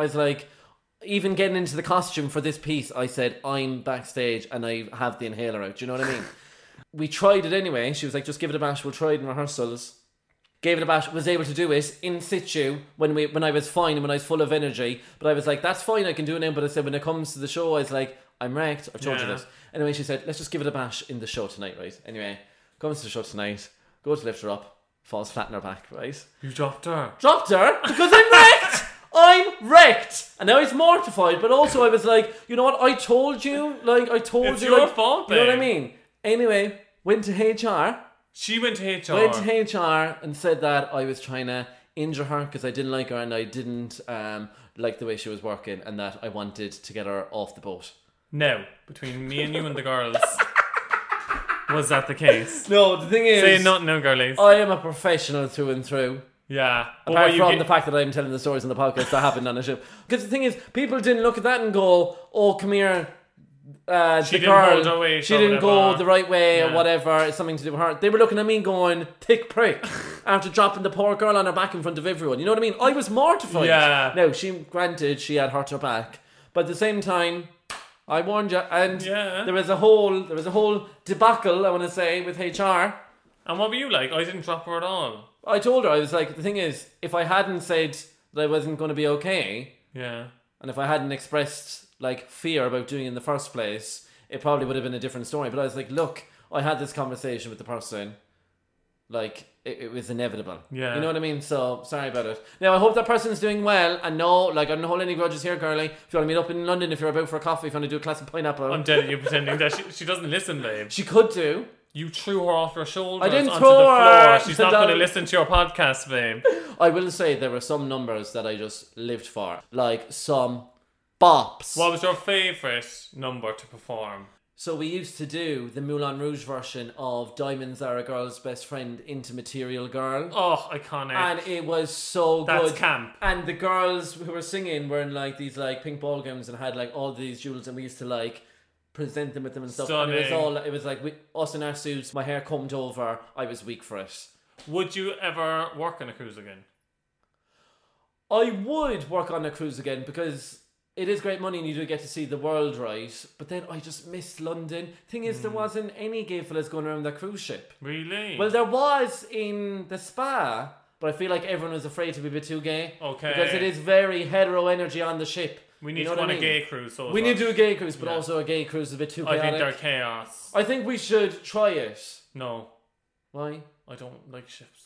even getting into the costume for this piece, I said, I'm backstage and I have the inhaler out. Do you know what I mean? We tried it anyway. She was like, just give it a bash. We'll try it in rehearsals. Gave it a bash, was able to do it in situ when I was fine and when I was full of energy. But I was like, that's fine, I can do it now. But I said, when it comes to the show, I was like, I'm wrecked. I've told you this. Anyway, she said, let's just give it a bash in the show tonight, right? Anyway, comes to the show tonight, go to lift her up, falls flat on her back, right? You dropped her? Dropped her? Because I'm wrecked! I'm wrecked! And now he's mortified, but also I was like, you know what? I told you, it's your fault, babe. You know what I mean? Anyway, went to HR. She went to HR. Went to HR and said that I was trying to injure her because I didn't like her and I didn't like the way she was working and that I wanted to get her off the boat. Now, between me and you and the girls, was that the case? No, the thing is... Say nothing now, girlies. I am a professional through and through. Yeah. Apart from the fact that I'm telling the stories on the podcast that happened on the ship. Because the thing is, people didn't look at that and go, oh, come here... she didn't go the right way or whatever. It's something to do with her. They were looking at me going, thick prick, after dropping the poor girl on her back in front of everyone. You know what I mean? I was mortified. Yeah. Now, granted, she had hurt her back, but at the same time, I warned you. And there was a whole debacle, I want to say, with HR. And what were you like? I didn't drop her at all. I told her, I was like, the thing is, if I hadn't said that I wasn't going to be okay, and if I hadn't expressed like fear about doing it in the first place, it probably would have been a different story. But I was like, look, I had this conversation with the person. Like, it was inevitable. Yeah. You know what I mean? So, sorry about it. Now, I hope that person's doing well. And no, like, I don't hold any grudges here, girlie. If you want to meet up in London, if you're about for a coffee, if you want to do a classic pineapple. I'm dead at you pretending that she doesn't listen, babe. She could do. You threw her off your shoulders I didn't onto throw the floor. her. She's not going to listen to your podcast, babe. I will say there were some numbers that I just lived for. Like, some bops. What was your favourite number to perform? So we used to do the Moulin Rouge version of Diamonds Are a Girl's Best Friend into Material Girl. Oh, iconic. And it was so good. That's camp. And the girls who were singing were in like these like pink ball gowns and had like all these jewels, and we used to like present them with them and stuff. Stunning. And it was like us in our suits, my hair combed over, I was weak for it. Would you ever work on a cruise again? I would work on a cruise again because it is great money and you do get to see the world, right? But then I just missed London. Thing is, there wasn't any gay fellas going around that cruise ship. Really? Well, there was in the spa, but I feel like everyone was afraid to be a bit too gay. Okay. Because it is very hetero energy on the ship. We need You know to what go on I a mean? gay cruise. So We need to do a gay cruise, but also a gay cruise is a bit too I chaotic. think they're chaos. I think we should try it. No, Why? I don't like ships.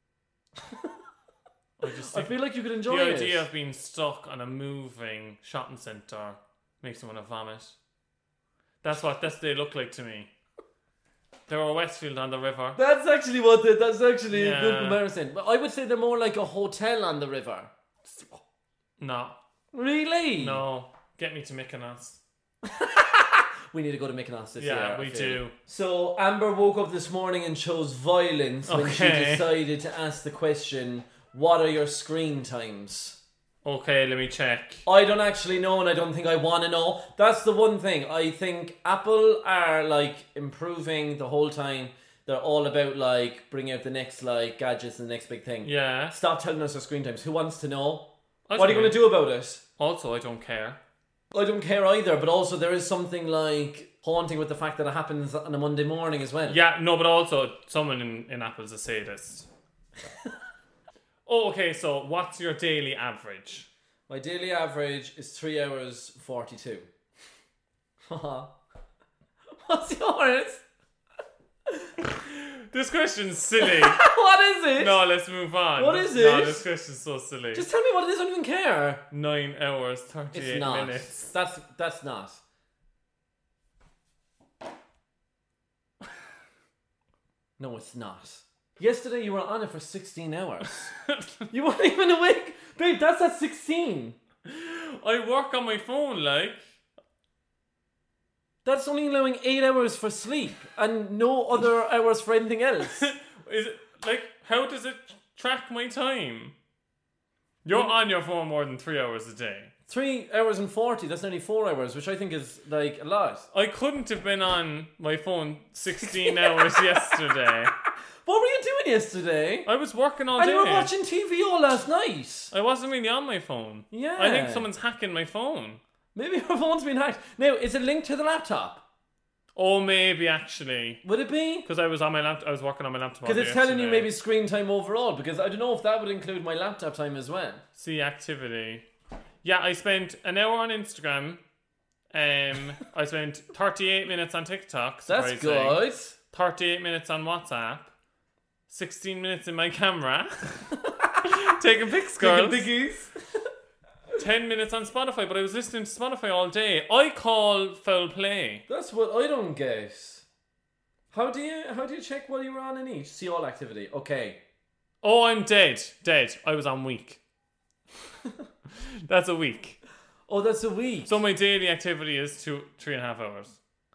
I just I think feel like you could enjoy the it. idea of being stuck on a moving shopping centre makes me want to vomit. That's what they look like to me. They're a Westfield on the river. That's actually that's actually a good Yeah. comparison. But I would say they're more like a hotel on the river. No, Really? no. Get me to Mykonos. We need to go to Mykonos this year. Yeah, I we feel. do. So Amber woke up this morning and chose violence when she Okay. decided to ask the question, what are your screen times? Okay, let me check. I don't actually know, and I don't think I want to know. That's the one thing. I think Apple are like improving the whole time. They're all about like bringing out the next like gadgets and the next big thing. Yeah. Stop telling us our screen times. Who wants to know? I What are you going to do about it? Also, I don't care. I don't care either, but also there is something like haunting with the fact that it happens on a Monday morning as well. Yeah, no, but also someone in Apple's a sadist. Oh, okay, so what's your daily average? My daily average is 3 hours 42. What's yours? This question's silly. What is it? No, let's move on. What is No, it? this question's so silly. Just tell me what it is, I don't even care. 9 hours, 38 It's not. minutes. That's not. No, it's not. Yesterday you were on it for 16 hours. You weren't even awake. Babe, that's at 16. I work on my phone, like. That's only allowing 8 hours for sleep and no other hours for anything else. Is it, like, how does it track my time? You're on your phone more than 3 hours a day. 3 hours and 40, that's nearly 4 hours, which I think is like a lot. I couldn't have been on my phone 16 hours yesterday. What were you doing yesterday? I was working all And day. you were watching TV all last night. I wasn't really on my phone. Yeah. I think someone's hacking my phone. Maybe your phone's been hacked. Now, is it linked to the laptop? Oh, maybe actually. Would it be? Because I was on my laptop. I was working on my laptop. Because it's telling you maybe screen time overall. Because I don't know if that would include my laptop time as well. See activity. Yeah, I spent an hour on Instagram. I spent 38 minutes on TikTok. That's surprising. good. 38 minutes on WhatsApp. 16 minutes in my camera. Taking pics, girls. Biggies. 10 minutes on Spotify, but I was listening to Spotify all day. I call foul play. That's what I don't get. How do you check what you were on in each? See all activity. Okay. Oh, I'm dead. Dead. I was on week. That's a week. Oh, that's a week. So my daily activity is 3.5 hours.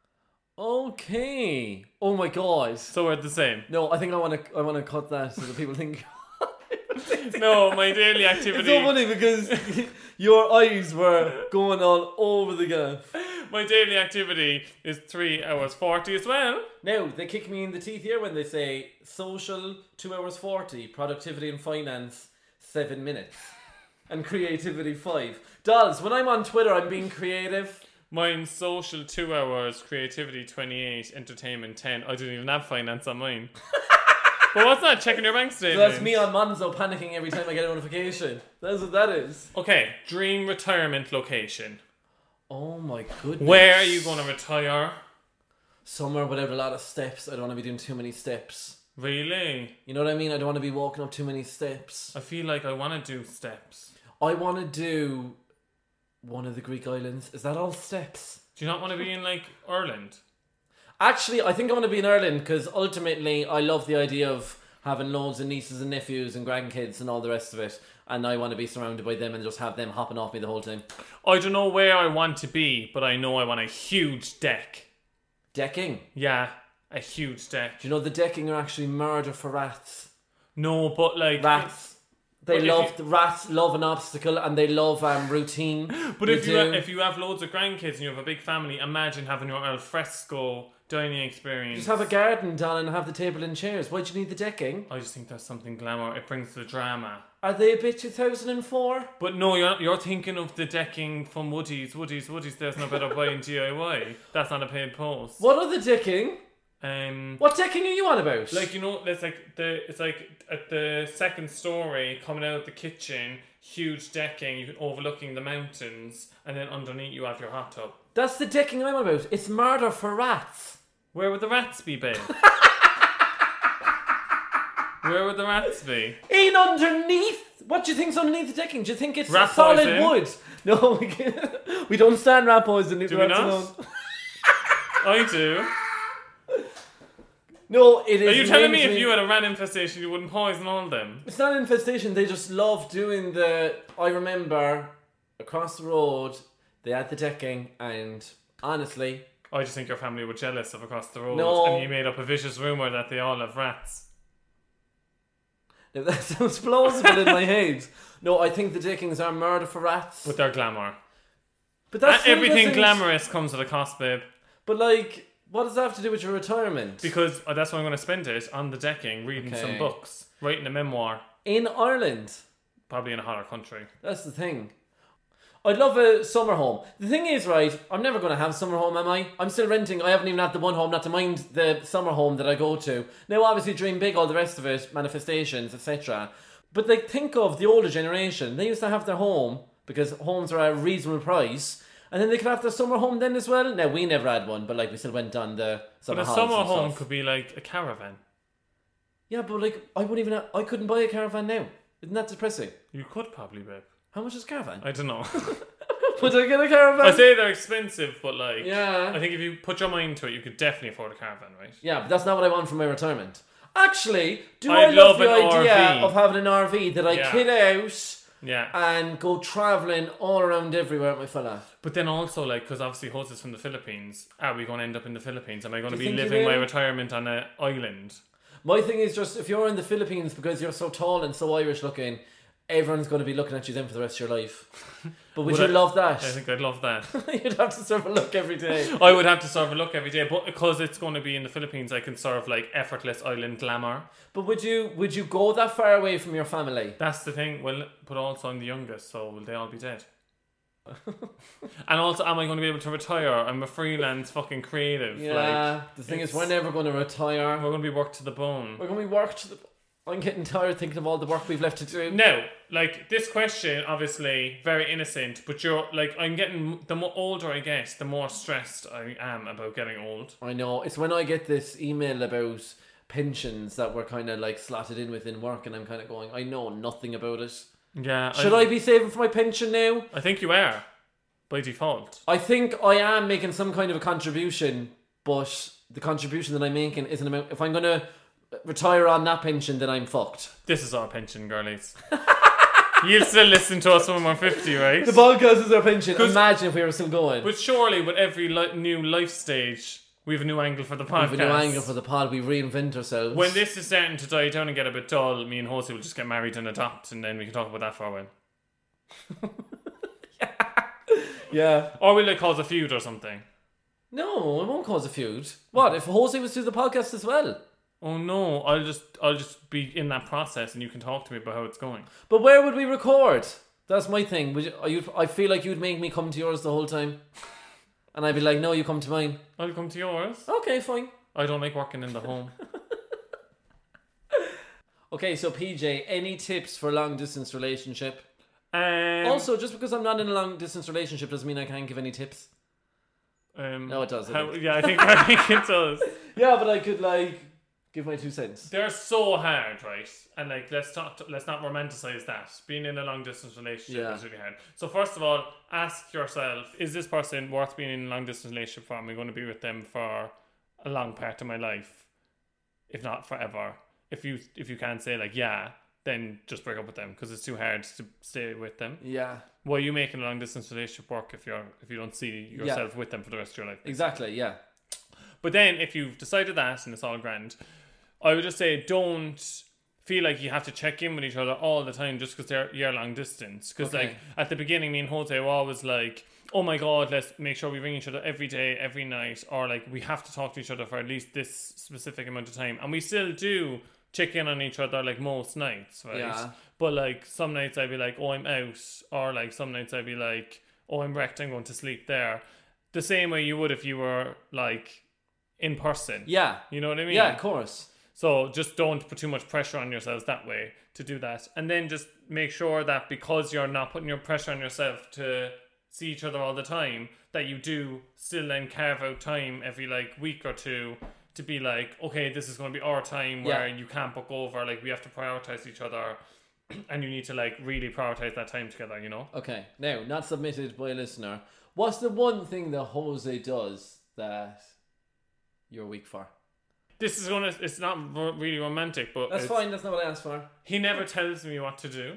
Okay. Oh my god. So we're the same. No, I think I want to cut that so that people think. No, my daily activity. It's so funny because your eyes were going all over the gaff. My daily activity is 3 hours 40 as well. Now, they kick me in the teeth here when they say social 2 hours 40, productivity and finance 7 minutes, and creativity 5. Dolls, when I'm on Twitter, I'm being creative. Mine's social 2 hours, creativity 28, entertainment 10. I don't even have finance on mine. But what's that? Checking your bank So statement. that's me on Monzo panicking every time I get a notification. That's what that is. Okay, dream retirement location. Oh my goodness. Where are you going to retire? Somewhere without a lot of steps. I don't want to be doing too many steps. Really? You know what I mean? I don't want to be walking up too many steps. I feel like I want to do steps. I want to do one of the Greek islands. Is that all steps? Do you not want to be in, like, Ireland? Actually, I think I want to be in Ireland because ultimately I love the idea of having loads of nieces and nephews and grandkids and all the rest of it. And I want to be surrounded by them and just have them hopping off me the whole time. I don't know where I want to be, but I know I want a huge deck. Decking. Yeah, a huge deck. Do you know the decking are actually murder for rats? No, but like Rats. But The rats love an obstacle and they love routine. But if you have loads of grandkids and you have a big family, imagine having your al fresco dining experience. Just have a garden, darling, and have the table and chairs. Why do you need the decking? I just think that's something glamour. It brings the drama. Are they a bit 2004? But no, you're thinking of the decking from Woody's. There's no better buying DIY. That's not a paid post. What are the decking? What decking are you on about? Like, you know, it's like at the second story coming out of the kitchen, huge decking, overlooking the mountains, and then underneath you have your hot tub. That's the decking I'm on about. It's murder for rats. Where would the rats be, babe? Where would the rats be? In underneath. What do you think's underneath the decking? Do you think it's Rat solid poison? wood? No, we don't stand rat poison. Do we not? I do. No, it is. Are you telling me if you had a rat infestation, you wouldn't poison all of them? It's not an infestation. They just love doing the. I remember across the road, they had the decking, and honestly, I just think your family were jealous of across the road, No. and you made up a vicious rumour that they all have rats. now that sounds plausible in my head. No, I think the deckings are murder for rats. But they're glamour. But that's Everything doesn't- glamorous comes at a cost, babe. But like, what does that have to do with your retirement? Because that's why I'm going to spend it on the decking, reading some books, writing a memoir, in Ireland, probably in a hotter country. that's the thing. I'd love a summer home. The thing is, right, I'm never going to have a summer home, am I? I'm still renting. I haven't even had the one home, not to mind the summer home that I go to. Now, obviously, dream big, all the rest of it, manifestations, etc. But, like, think of the older generation. They used to have their home, because homes are at a reasonable price, and then they could have their summer home then as well. Now, we never had one, but, like, we still went on the summer But a house summer and home stuff. could be like a caravan. Yeah, but, like, I couldn't buy a caravan now. Isn't that depressing? You could probably, babe. How much is a caravan? I don't know. Would I get a caravan? I say they're expensive, but like, Yeah. I think if you put your mind to it, you could definitely afford a caravan, right? Yeah, but that's not what I want for my retirement. Actually, I I love love the an idea RV. of having an RV that I Yeah. kit out Yeah. and go travelling all around everywhere with my fella. But then also, like, because obviously Jose's from the Philippines, are we going to end up in the Philippines? Am I going to Do be you think you living my will? retirement on an island? My thing is just, if you're in the Philippines because you're so tall and so Irish looking, everyone's going to be looking at you then for the rest of your life. But would you love that? I think I'd love that. You'd have to serve a look every day. I would have to serve a look every day, but because it's going to be in the Philippines, I can serve like effortless island glamour. But would you go that far away from your family? That's the thing. Well, but also I'm the youngest, so will they all be dead? And also, am I going to be able to retire? I'm a freelance fucking creative. Yeah, like, the thing is, we're never going to retire. we're going to be worked to the bone. We're going to be worked. I'm getting tired thinking of all the work we've left to do. Now, like, this question, obviously, very innocent, but you're, like, I'm getting, the more older I get, the more stressed I am about getting old. I know. It's when I get this email about pensions that we're kind of like slotted in within work, and I'm kind of going, I know nothing about it. Yeah. Should I be saving for my pension now? I think you are, by default. I think I am making some kind of a contribution, but the contribution that I'm making isn't amount. If I'm going to retire on that pension, then I'm fucked. This is our pension, girlies. You'll still listen to us when we're 50, right? The podcast is our pension. Imagine if we were still going. But surely, with every new life stage, we have a new angle for the podcast. We have a new angle for the pod. We reinvent ourselves. When this is starting to die down and get a bit dull, me and Jose will just get married and adopt, and then we can talk about that for a while. Yeah. Or will it cause a feud or something? No, it won't cause a feud. What if Jose was to do the podcast as well? Oh no, I'll just be in that process, and you can talk to me about how it's going. But where would we record? That's my thing. I feel like you'd make me come to yours the whole time. And I'd be like, no, you come to mine. I'll come to yours. Okay, fine. I don't like working in the home. Okay, so PJ, any tips for a long distance relationship? Also, Also, just because I'm not in a long distance relationship doesn't mean I can't give any tips. No, it does. I think. Yeah, I think it does. Yeah, but I could like give my 2 cents. They're so hard, right? And like, let's not romanticize that. Being in a long distance relationship is really hard. So first of all, ask yourself: is this person worth being in a long distance relationship for? Am I going to be with them for a long part of my life, if not forever? If you can't say like yeah, then just break up with them because it's too hard to stay with them. Yeah. Why are you making a long distance relationship work if you don't see yourself with them for the rest of your life? Exactly, yeah. But then if you've decided that and it's all grand, I would just say don't feel like you have to check in with each other all the time just because you're long distance. Because like at the beginning, me and Jose were always like, oh my God, let's make sure we ring each other every day, every night, or like we have to talk to each other for at least this specific amount of time. And we still do check in on each other like most nights, right? Yeah. But like some nights I'd be like, oh, I'm out, or like some nights I'd be like, oh, I'm wrecked, I'm going to sleep there. The same way you would if you were like in person. Yeah. You know what I mean? Yeah, of course. So just don't put too much pressure on yourselves that way to do that. And then just make sure that because you're not putting your pressure on yourself to see each other all the time, that you do still then carve out time every like week or two to be like, okay, this is going to be our time where you can't book over. Like we have to prioritize each other and you need to like really prioritize that time together, you know? Okay. Now, not submitted by a listener. What's the one thing that Jose does that you're weak for? This is it's not really romantic, but that's fine. That's not what I asked for. He never tells me what to do.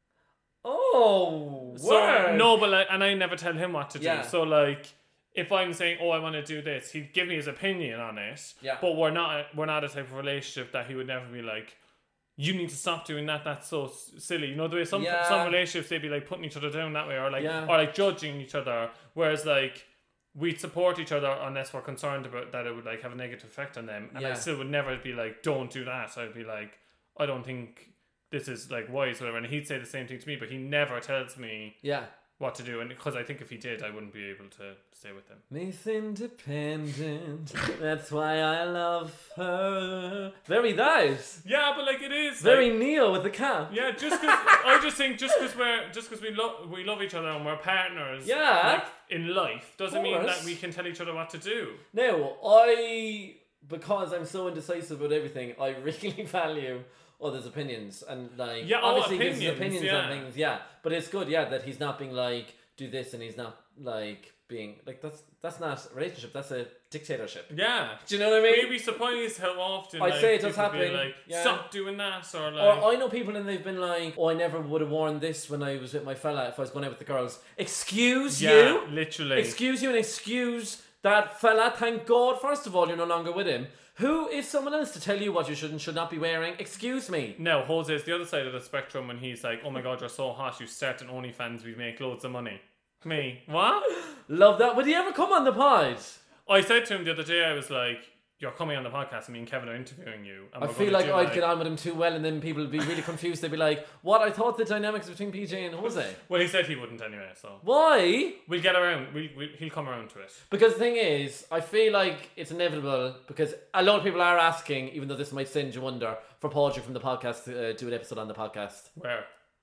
Oh, so word. No, but like, and I never tell him what to do. Yeah. So like, if I'm saying, oh, I want to do this, he'd give me his opinion on it. Yeah. But we're not a type of relationship that he would never be like, you need to stop doing that. That's so silly. You know the way some relationships they'd be like putting each other down that way, or like judging each other. Whereas like we'd support each other unless we're concerned about that it would like have a negative effect on them. And I still would never be like, don't do that. So I'd be like, I don't think this is like wise, whatever. And he'd say the same thing to me, but he never tells me what to do. And because I think if he did, I wouldn't be able to stay with him. Miss Independent, that's why I love her. Very nice. Yeah, but like it is very like, Neo with the cat. Yeah, just because I just think just because we love each other and we're partners. Yeah. Like, in life doesn't mean that we can tell each other what to do. Now, because I'm so indecisive about everything, I really value others' opinions and like obviously gives his opinions on things. Yeah, but it's good. Yeah, that he's not being like do this and he's not like being like that's not a relationship. That's a dictatorship. Yeah, do you know what I mean? We'd be surprised how often I say it does happen. Like, stop doing that, or like. Or I know people and they've been like, oh, I never would have worn this when I was with my fella if I was going out with the girls. Excuse you, literally. Excuse you and excuse that fella. Thank God. First of all, you're no longer with him. Who is someone else to tell you what you should and should not be wearing? Excuse me. No, Jose is the other side of the spectrum when he's like, oh my God, you're so hot, you start an OnlyFans, we make loads of money. Me. What? Love that. Would he ever come on the pod? I said to him the other day, I was like, you're coming on the podcast and me and Kevin are interviewing you. And I feel like I'd get on with him too well and then people would be really confused. They'd be like, what? I thought the dynamics between PJ and Jose. Well, he said he wouldn't anyway, so. Why? We'll get around. He'll come around to it. Because the thing is, I feel like it's inevitable because a lot of people are asking, even though this might send you under, for Padraig from the podcast to do an episode on the podcast. Where?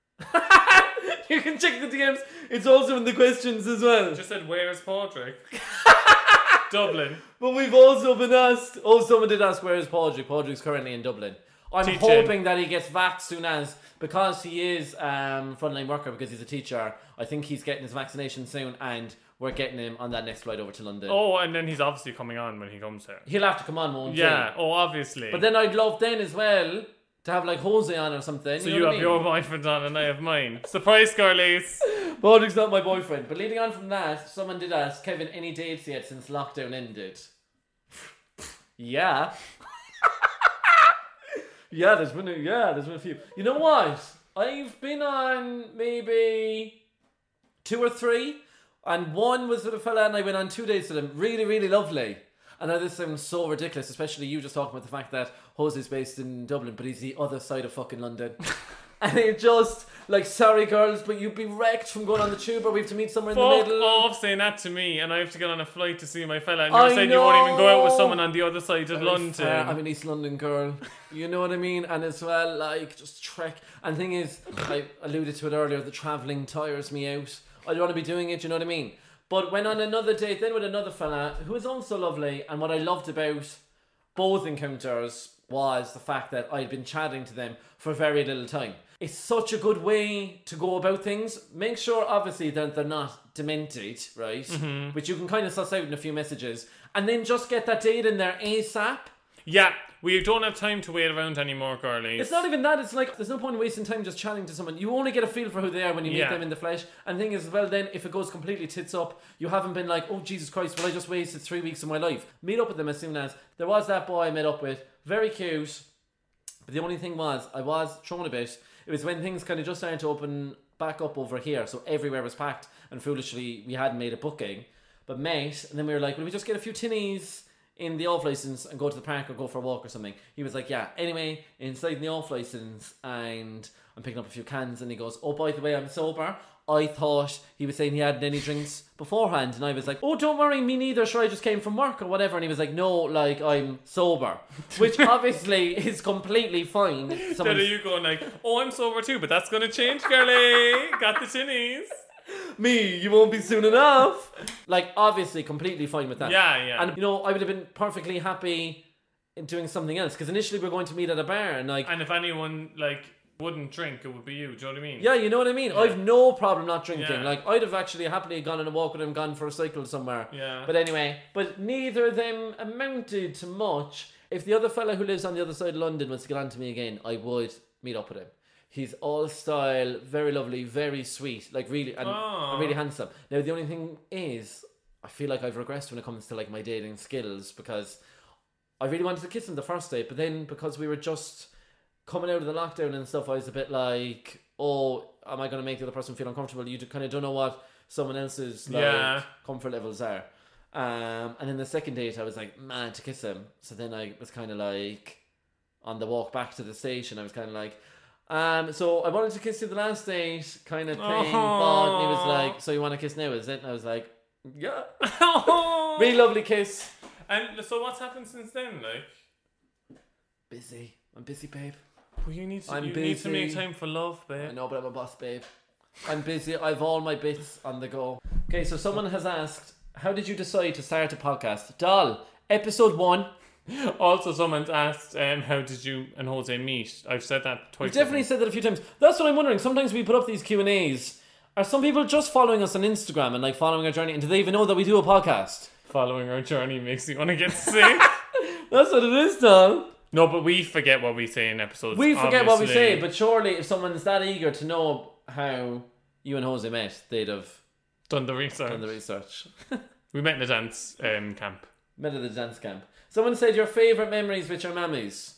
You can check the DMs. It's also in the questions as well. Just said, where's Padraig? Dublin. But we've also been asked. Oh, someone did ask where is Padraig. Padraig's currently in Dublin. I'm hoping that he gets vaxxed soon as, because he is frontline worker, because he's a teacher. I think he's getting his vaccination soon, and we're getting him on that next flight over to London. Oh, and then he's obviously coming on when he comes here. He'll have to come on, won't he? Yeah. Oh, obviously. But then I'd love then as well to have like Jose on or something. So you have your boyfriend on and I have mine. Surprise, girlies. Padraig's not my boyfriend. But leading on from that, someone did ask, Kevin, any dates yet since lockdown ended? Yeah. There's been a few. You know what? I've been on maybe 2 or 3, and one was with a fella, and I went on 2 dates with him. Really, really lovely. And now this sounds so ridiculous, especially you just talking about the fact that Jose's based in Dublin, but he's the other side of fucking London. And it just, like, sorry girls, but you'd be wrecked from going on the tube, or we have to meet somewhere in the middle. Fuck off saying that to me, and I have to get on a flight to see my fella, and you're saying you won't even go out with someone on the other side of London. I'm an East London girl. You know what I mean? And as well, like, just trek. And the thing is, I alluded to it earlier, the travelling tires me out. I don't want to be doing it, you know what I mean? But went on another date then with another fella who was also lovely, and what I loved about both encounters was the fact that I'd been chatting to them for very little time. It's such a good way to go about things. Make sure, obviously, that they're not demented, right? Mm-hmm. Which you can kind of suss out in a few messages. And then just get that date in there ASAP. Yeah, we don't have time to wait around anymore, girlies. It's not even that. It's like there's no point in wasting time just chatting to someone. You only get a feel for who they are when you meet them in the flesh. And the thing is, well, then if it goes completely tits up, you haven't been like, oh Jesus Christ, well I just wasted 3 weeks of my life. Meet up with them as soon as. There was that boy I met up with, very cute. But the only thing was, I was thrown a bit. It was when things kind of just started to open back up over here, so everywhere was packed, and foolishly we hadn't made a booking. But mate, and then we were like, will we just get a few tinnies in the off license and go to the park or go for a walk or something? He was like, yeah. Anyway, inside in the off license, and I'm picking up a few cans, and he goes, oh, by the way, I'm sober. I thought he was saying he hadn't any drinks beforehand, and I was like, oh, don't worry, me neither, sure, I just came from work or whatever. And he was like, no, like, I'm sober, which obviously is completely fine. Instead of you going like, oh, I'm sober too, but that's gonna change, girlie. Got the tinnies. Me, you won't be soon enough. Like, obviously completely fine with that. Yeah. And, you know, I would have been perfectly happy in doing something else, because initially we were going to meet at a bar, and like... And if anyone, like... wouldn't drink, it would be you. Do you know what I mean? Yeah, you know what I mean? I've no problem not drinking. Yeah. Like, I'd have actually happily gone on a walk with him, gone for a cycle somewhere. Yeah. But anyway, but neither of them amounted to much. If the other fella who lives on the other side of London was to get on to me again, I would meet up with him. He's all style, very lovely, very sweet, like really, and really handsome. Now, the only thing is, I feel like I've regressed when it comes to like my dating skills, because I really wanted to kiss him the first date, but then because we were just coming out of the lockdown and stuff, I was a bit like, oh, am I going to make the other person feel uncomfortable? You kind of don't know what someone else's like comfort levels are. And then the second date, I was like, mad to kiss him. So then I was kind of like, on the walk back to the station, I was kind of like, so I wanted to kiss you the last date, kind of thing. But he was like, so you want to kiss now, is it? And I was like, yeah. Really lovely kiss. And so what's happened since then, like? Busy. I'm busy, babe. Well, you need to make time for love, babe. I know, but I'm a boss, babe. I'm busy. I've all my bits on the go. Okay, so someone has asked, how did you decide to start a podcast? Doll, episode 1. Also, someone's asked, how did you and Jose meet? I've said that twice. We've definitely said that a few times. That's what I'm wondering. Sometimes we put up these Q&As. Are some people just following us on Instagram and like following our journey? And do they even know that we do a podcast? Following our journey makes you want to get sick. That's what it is, Doll. No, but we forget what we say in episodes. We forget what we say, but surely if someone's that eager to know how you and Jose met, they'd have done the research. We met in a dance camp. Met at the dance camp. Someone said your favourite memories with your mammies.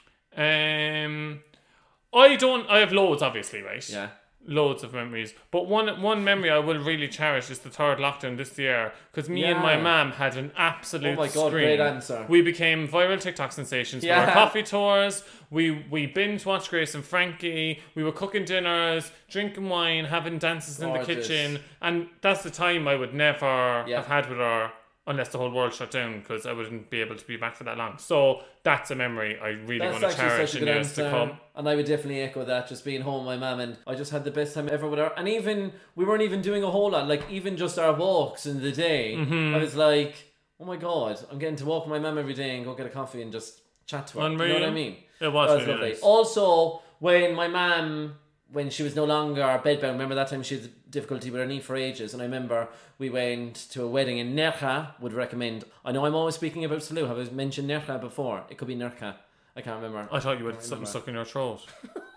I have loads, obviously, right? Yeah. Loads of memories. But one memory I will really cherish is the third lockdown this year. Because me and my mum had an absolute Oh my God, scream. great answer. We became viral TikTok sensations for our coffee tours. We binge watched Grace and Frankie. We were cooking dinners, drinking wine, having dances in the kitchen. And that's the time I would never have had with her unless the whole world shut down, because I wouldn't be able to be back for that long. So that's a memory I really want to cherish in years to come. And I would definitely echo that, just being home with my mum, and I just had the best time ever with her. And even, we weren't even doing a whole lot, like even just our walks in the day, I was like, oh my God, I'm getting to walk with my mum every day and go get a coffee and just chat to her. Unreal. You know what I mean? It was really lovely. nice. Also, when my mum, when she was no longer bedbound, remember that time she had difficulty with her knee for ages, and I remember we went to a wedding in Nerja, would recommend. I know I'm always speaking about Salou. Have I mentioned Nerja before? It could be Nerja. I can't remember. I thought you had something stuck in your throat.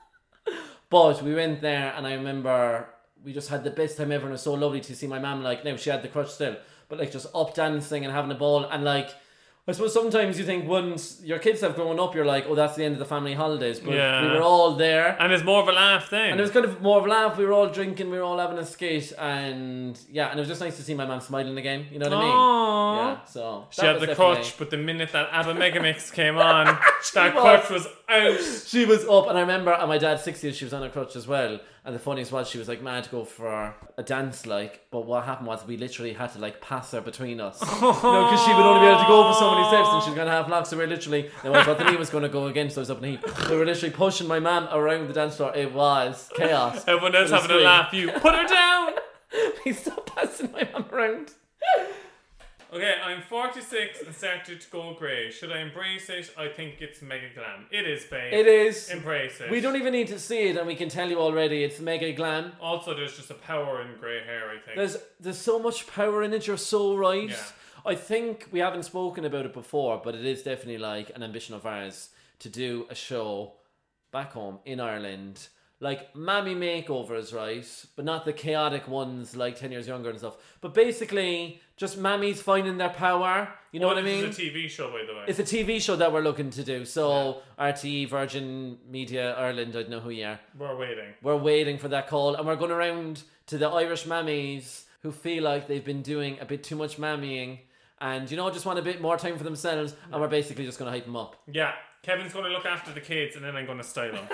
But we went there, and I remember we just had the best time ever, and it was so lovely to see my mum, like, now she had the crutch still, but like just up dancing and having a ball, and like, I suppose sometimes you think once your kids have grown up, you're like, oh, that's the end of the family holidays. But we were all there. And it's more of a laugh then. And it was kind of more of a laugh. We were all drinking, we were all having a skate. And yeah, and it was just nice to see my mum smiling again. You know what I mean? Yeah, so. She had the crutch, but the minute that ABBA Megamix came on, that crutch was out. She was up. And I remember at my dad's 60th, she was on a crutch as well. And the funniest was, she was like mad to go for a dance, like. But what happened was, we literally had to like pass her between us. You know, because she would only be able to go for so many steps, and she was going to have locks. So we were literally, now I thought the knee was going to go again, so I was up in the heat. We were literally pushing my mum around the dance floor. It was chaos. Everyone else having a laugh. You put her down. Please stop passing my mum around. Okay, I'm 46 and started to go grey. Should I embrace it? I think it's mega glam. It is, babe. It is. Embrace it. We don't even need to see it, and we can tell you already it's mega glam. Also, there's just a power in grey hair, I think. There's so much power in it. You're so right. Yeah. I think we haven't spoken about it before, but it is definitely like an ambition of ours to do a show back home in Ireland. Like mammy makeovers, right? But not the chaotic ones like 10 years younger and stuff. But basically, just mammies finding their power. You know what I mean? It's a TV show, by the way. It's a TV show that we're looking to do. So, RTE, Virgin Media, Ireland, I don't know who you are. We're waiting for that call. And we're going around to the Irish mammies who feel like they've been doing a bit too much mammying and, you know, just want a bit more time for themselves. And we're basically just going to hype them up. Yeah. Kevin's going to look after the kids and then I'm going to style them.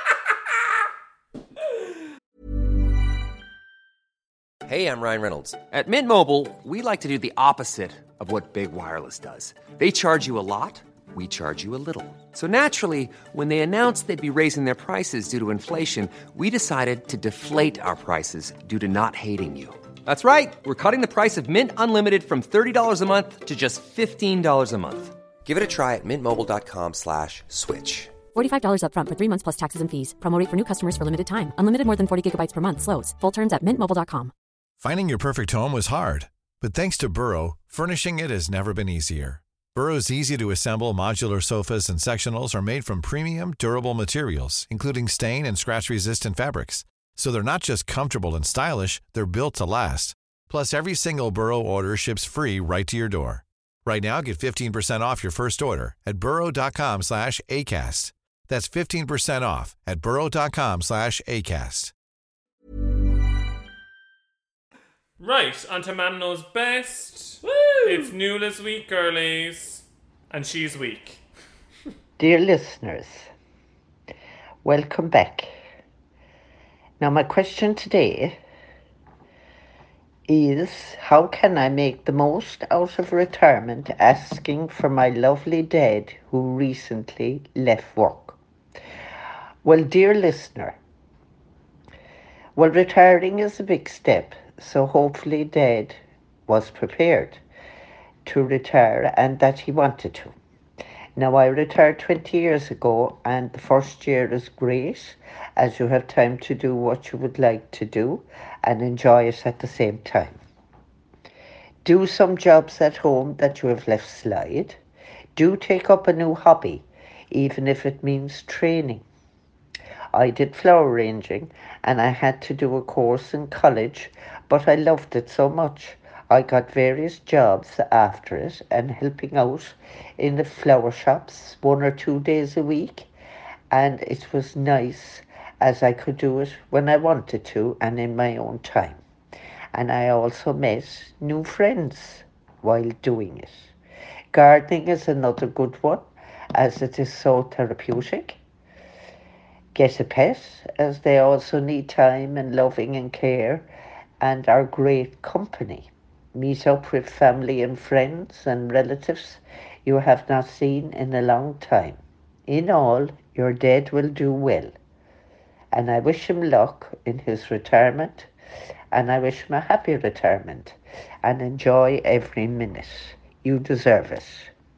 Hey, I'm Ryan Reynolds. At Mint Mobile, we like to do the opposite of what Big Wireless does. They charge you a lot, we charge you a little. So naturally, when they announced they'd be raising their prices due to inflation, we decided to deflate our prices due to not hating you. That's right. We're cutting the price of Mint Unlimited from $30 a month to just $15 a month. Give it a try at mintmobile.com/switch. $45 up front for 3 months plus taxes and fees. Promo rate for new customers for limited time. Unlimited more than 40 gigabytes per month. Slows full terms at mintmobile.com. Finding your perfect home was hard, but thanks to Burrow, furnishing it has never been easier. Burrow's easy-to-assemble modular sofas and sectionals are made from premium, durable materials, including stain and scratch-resistant fabrics. So they're not just comfortable and stylish, they're built to last. Plus, every single Burrow order ships free right to your door. Right now, get 15% off your first order at burrow.com/ACAST. That's 15% off at burrow.com/ACAST. Right, on to Mam Knows Best. Woo! It's Nuala's week, girlies. And she's weak. Dear listeners, welcome back. Now my question today is, how can I make the most out of retirement, asking for my lovely dad who recently left work? Well, dear listener, retiring is a big step, so hopefully Dad was prepared to retire and that he wanted to. Now, I retired 20 years ago, and the first year is great as you have time to do what you would like to do and enjoy it at the same time. Do some jobs at home that you have left slide. Do take up a new hobby, even if it means training. I did flower arranging and I had to do a course in college, but I loved it so much. I got various jobs after it and helping out in the flower shops 1 or 2 days a week, and it was nice as I could do it when I wanted to and in my own time. And I also met new friends while doing it. Gardening is another good one as it is so therapeutic. Get a pet, as they also need time and loving and care and are great company. Meet up with family and friends and relatives you have not seen in a long time. In all, your dad will do well. And I wish him luck in his retirement, and I wish him a happy retirement, and enjoy every minute. You deserve it.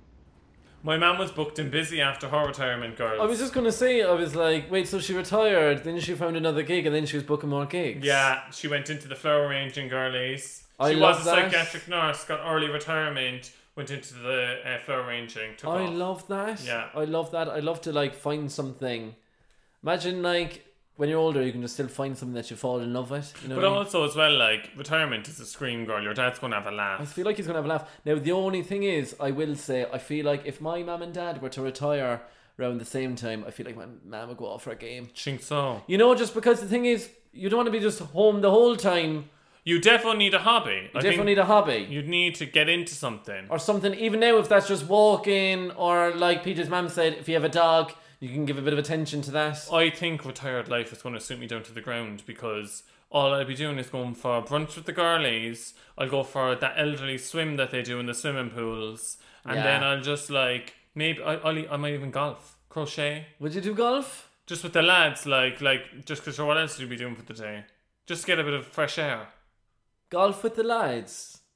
My mum was booked and busy after her retirement, girls. I was just going to say, I was like, wait, so she retired, then she found another gig, and then she was booking more gigs. Yeah, she went into the flower arranging, girlies. I She love was a that. psychiatric nurse, got early retirement, went into the flower arranging, took I off. love that. Yeah. I love that. I love to like find something. Imagine like when you're older, you can just still find something that you fall in love with. You know But what I mean? also as well, like, retirement is a scream, girl. Your dad's going to have a I laugh. feel like he's going to have a laugh. Now, the only thing is, I will say, I feel like if my mum and dad were to retire around the same time, I feel like my mum would go off for a game. Think so. You know, just because the thing is, you don't want to be just home the whole time. You definitely need a hobby. You definitely need a hobby. You'd need to get into something. Or something, even now, if that's just walking, or like Peter's mum said, if you have a dog, you can give a bit of attention to that. I think retired life is going to suit me down to the ground, because all I'll be doing is going for brunch with the girlies. I'll go for that elderly swim that they do in the swimming pools. And Yeah. then I'll just like, maybe I might even golf, crochet. Would you do golf? Just with the lads, like just because what else would you be doing for the day? Just get a bit of fresh air. Golf with the lads?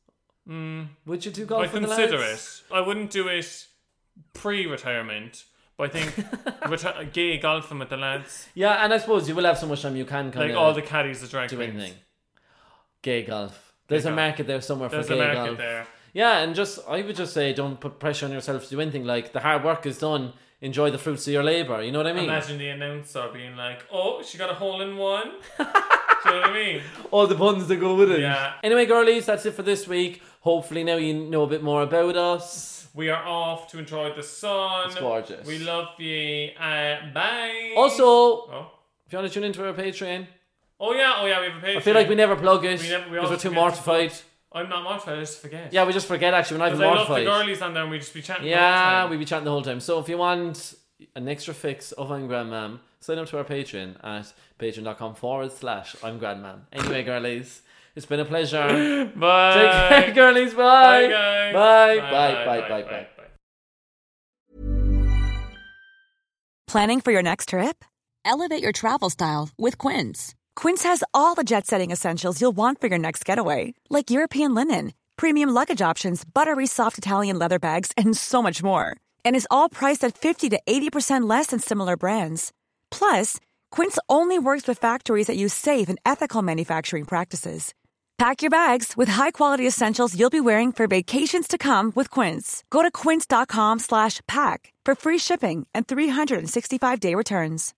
Would you do golf I with the consider lads? it. I wouldn't do it pre-retirement, but I think gay golfing with the lads. Yeah, and I suppose you will have so much time you can kind Like of all the caddies, the drag do queens. anything. Gay golf. There's a market there somewhere There's for a gay market golf. there. Yeah, and I would just say don't put pressure on yourself to do anything. Like, the hard work is done. Enjoy the fruits of your labour. You know what I mean? Imagine the announcer being like, "Oh, she got a hole in one." Do you know what I mean? All the puns that go with it. Yeah. Anyway, girlies, that's it for this week. Hopefully now you know a bit more about us. We are off to enjoy the sun. It's gorgeous. We love you. Bye. Also, Oh. if you want to tune into our Patreon, Oh yeah, we have a Patreon. I feel like we never plug it We because always we're too forget to mortified. I'm not mortified, I just forget. Yeah, we just forget actually. We're not even Because I love the mortified. girlies on there and we just be chatting the Yeah, whole we time. be chatting the whole time. So if you want an extra fix of I'm Grandmam, sign up to our Patreon at patreon.com/I'm Grandmam. Anyway, girlies, it's been a pleasure. Bye. Take care, girlies. Bye. Bye, guys. Bye. Planning for your next trip? Elevate your travel style with Quince. Quince has all the jet-setting essentials you'll want for your next getaway, like European linen, premium luggage options, buttery soft Italian leather bags, and so much more. And is all priced at 50 to 80% less than similar brands. Plus, Quince only works with factories that use safe and ethical manufacturing practices. Pack your bags with high-quality essentials you'll be wearing for vacations to come with Quince. Go to quince.com/pack for free shipping and 365-day returns.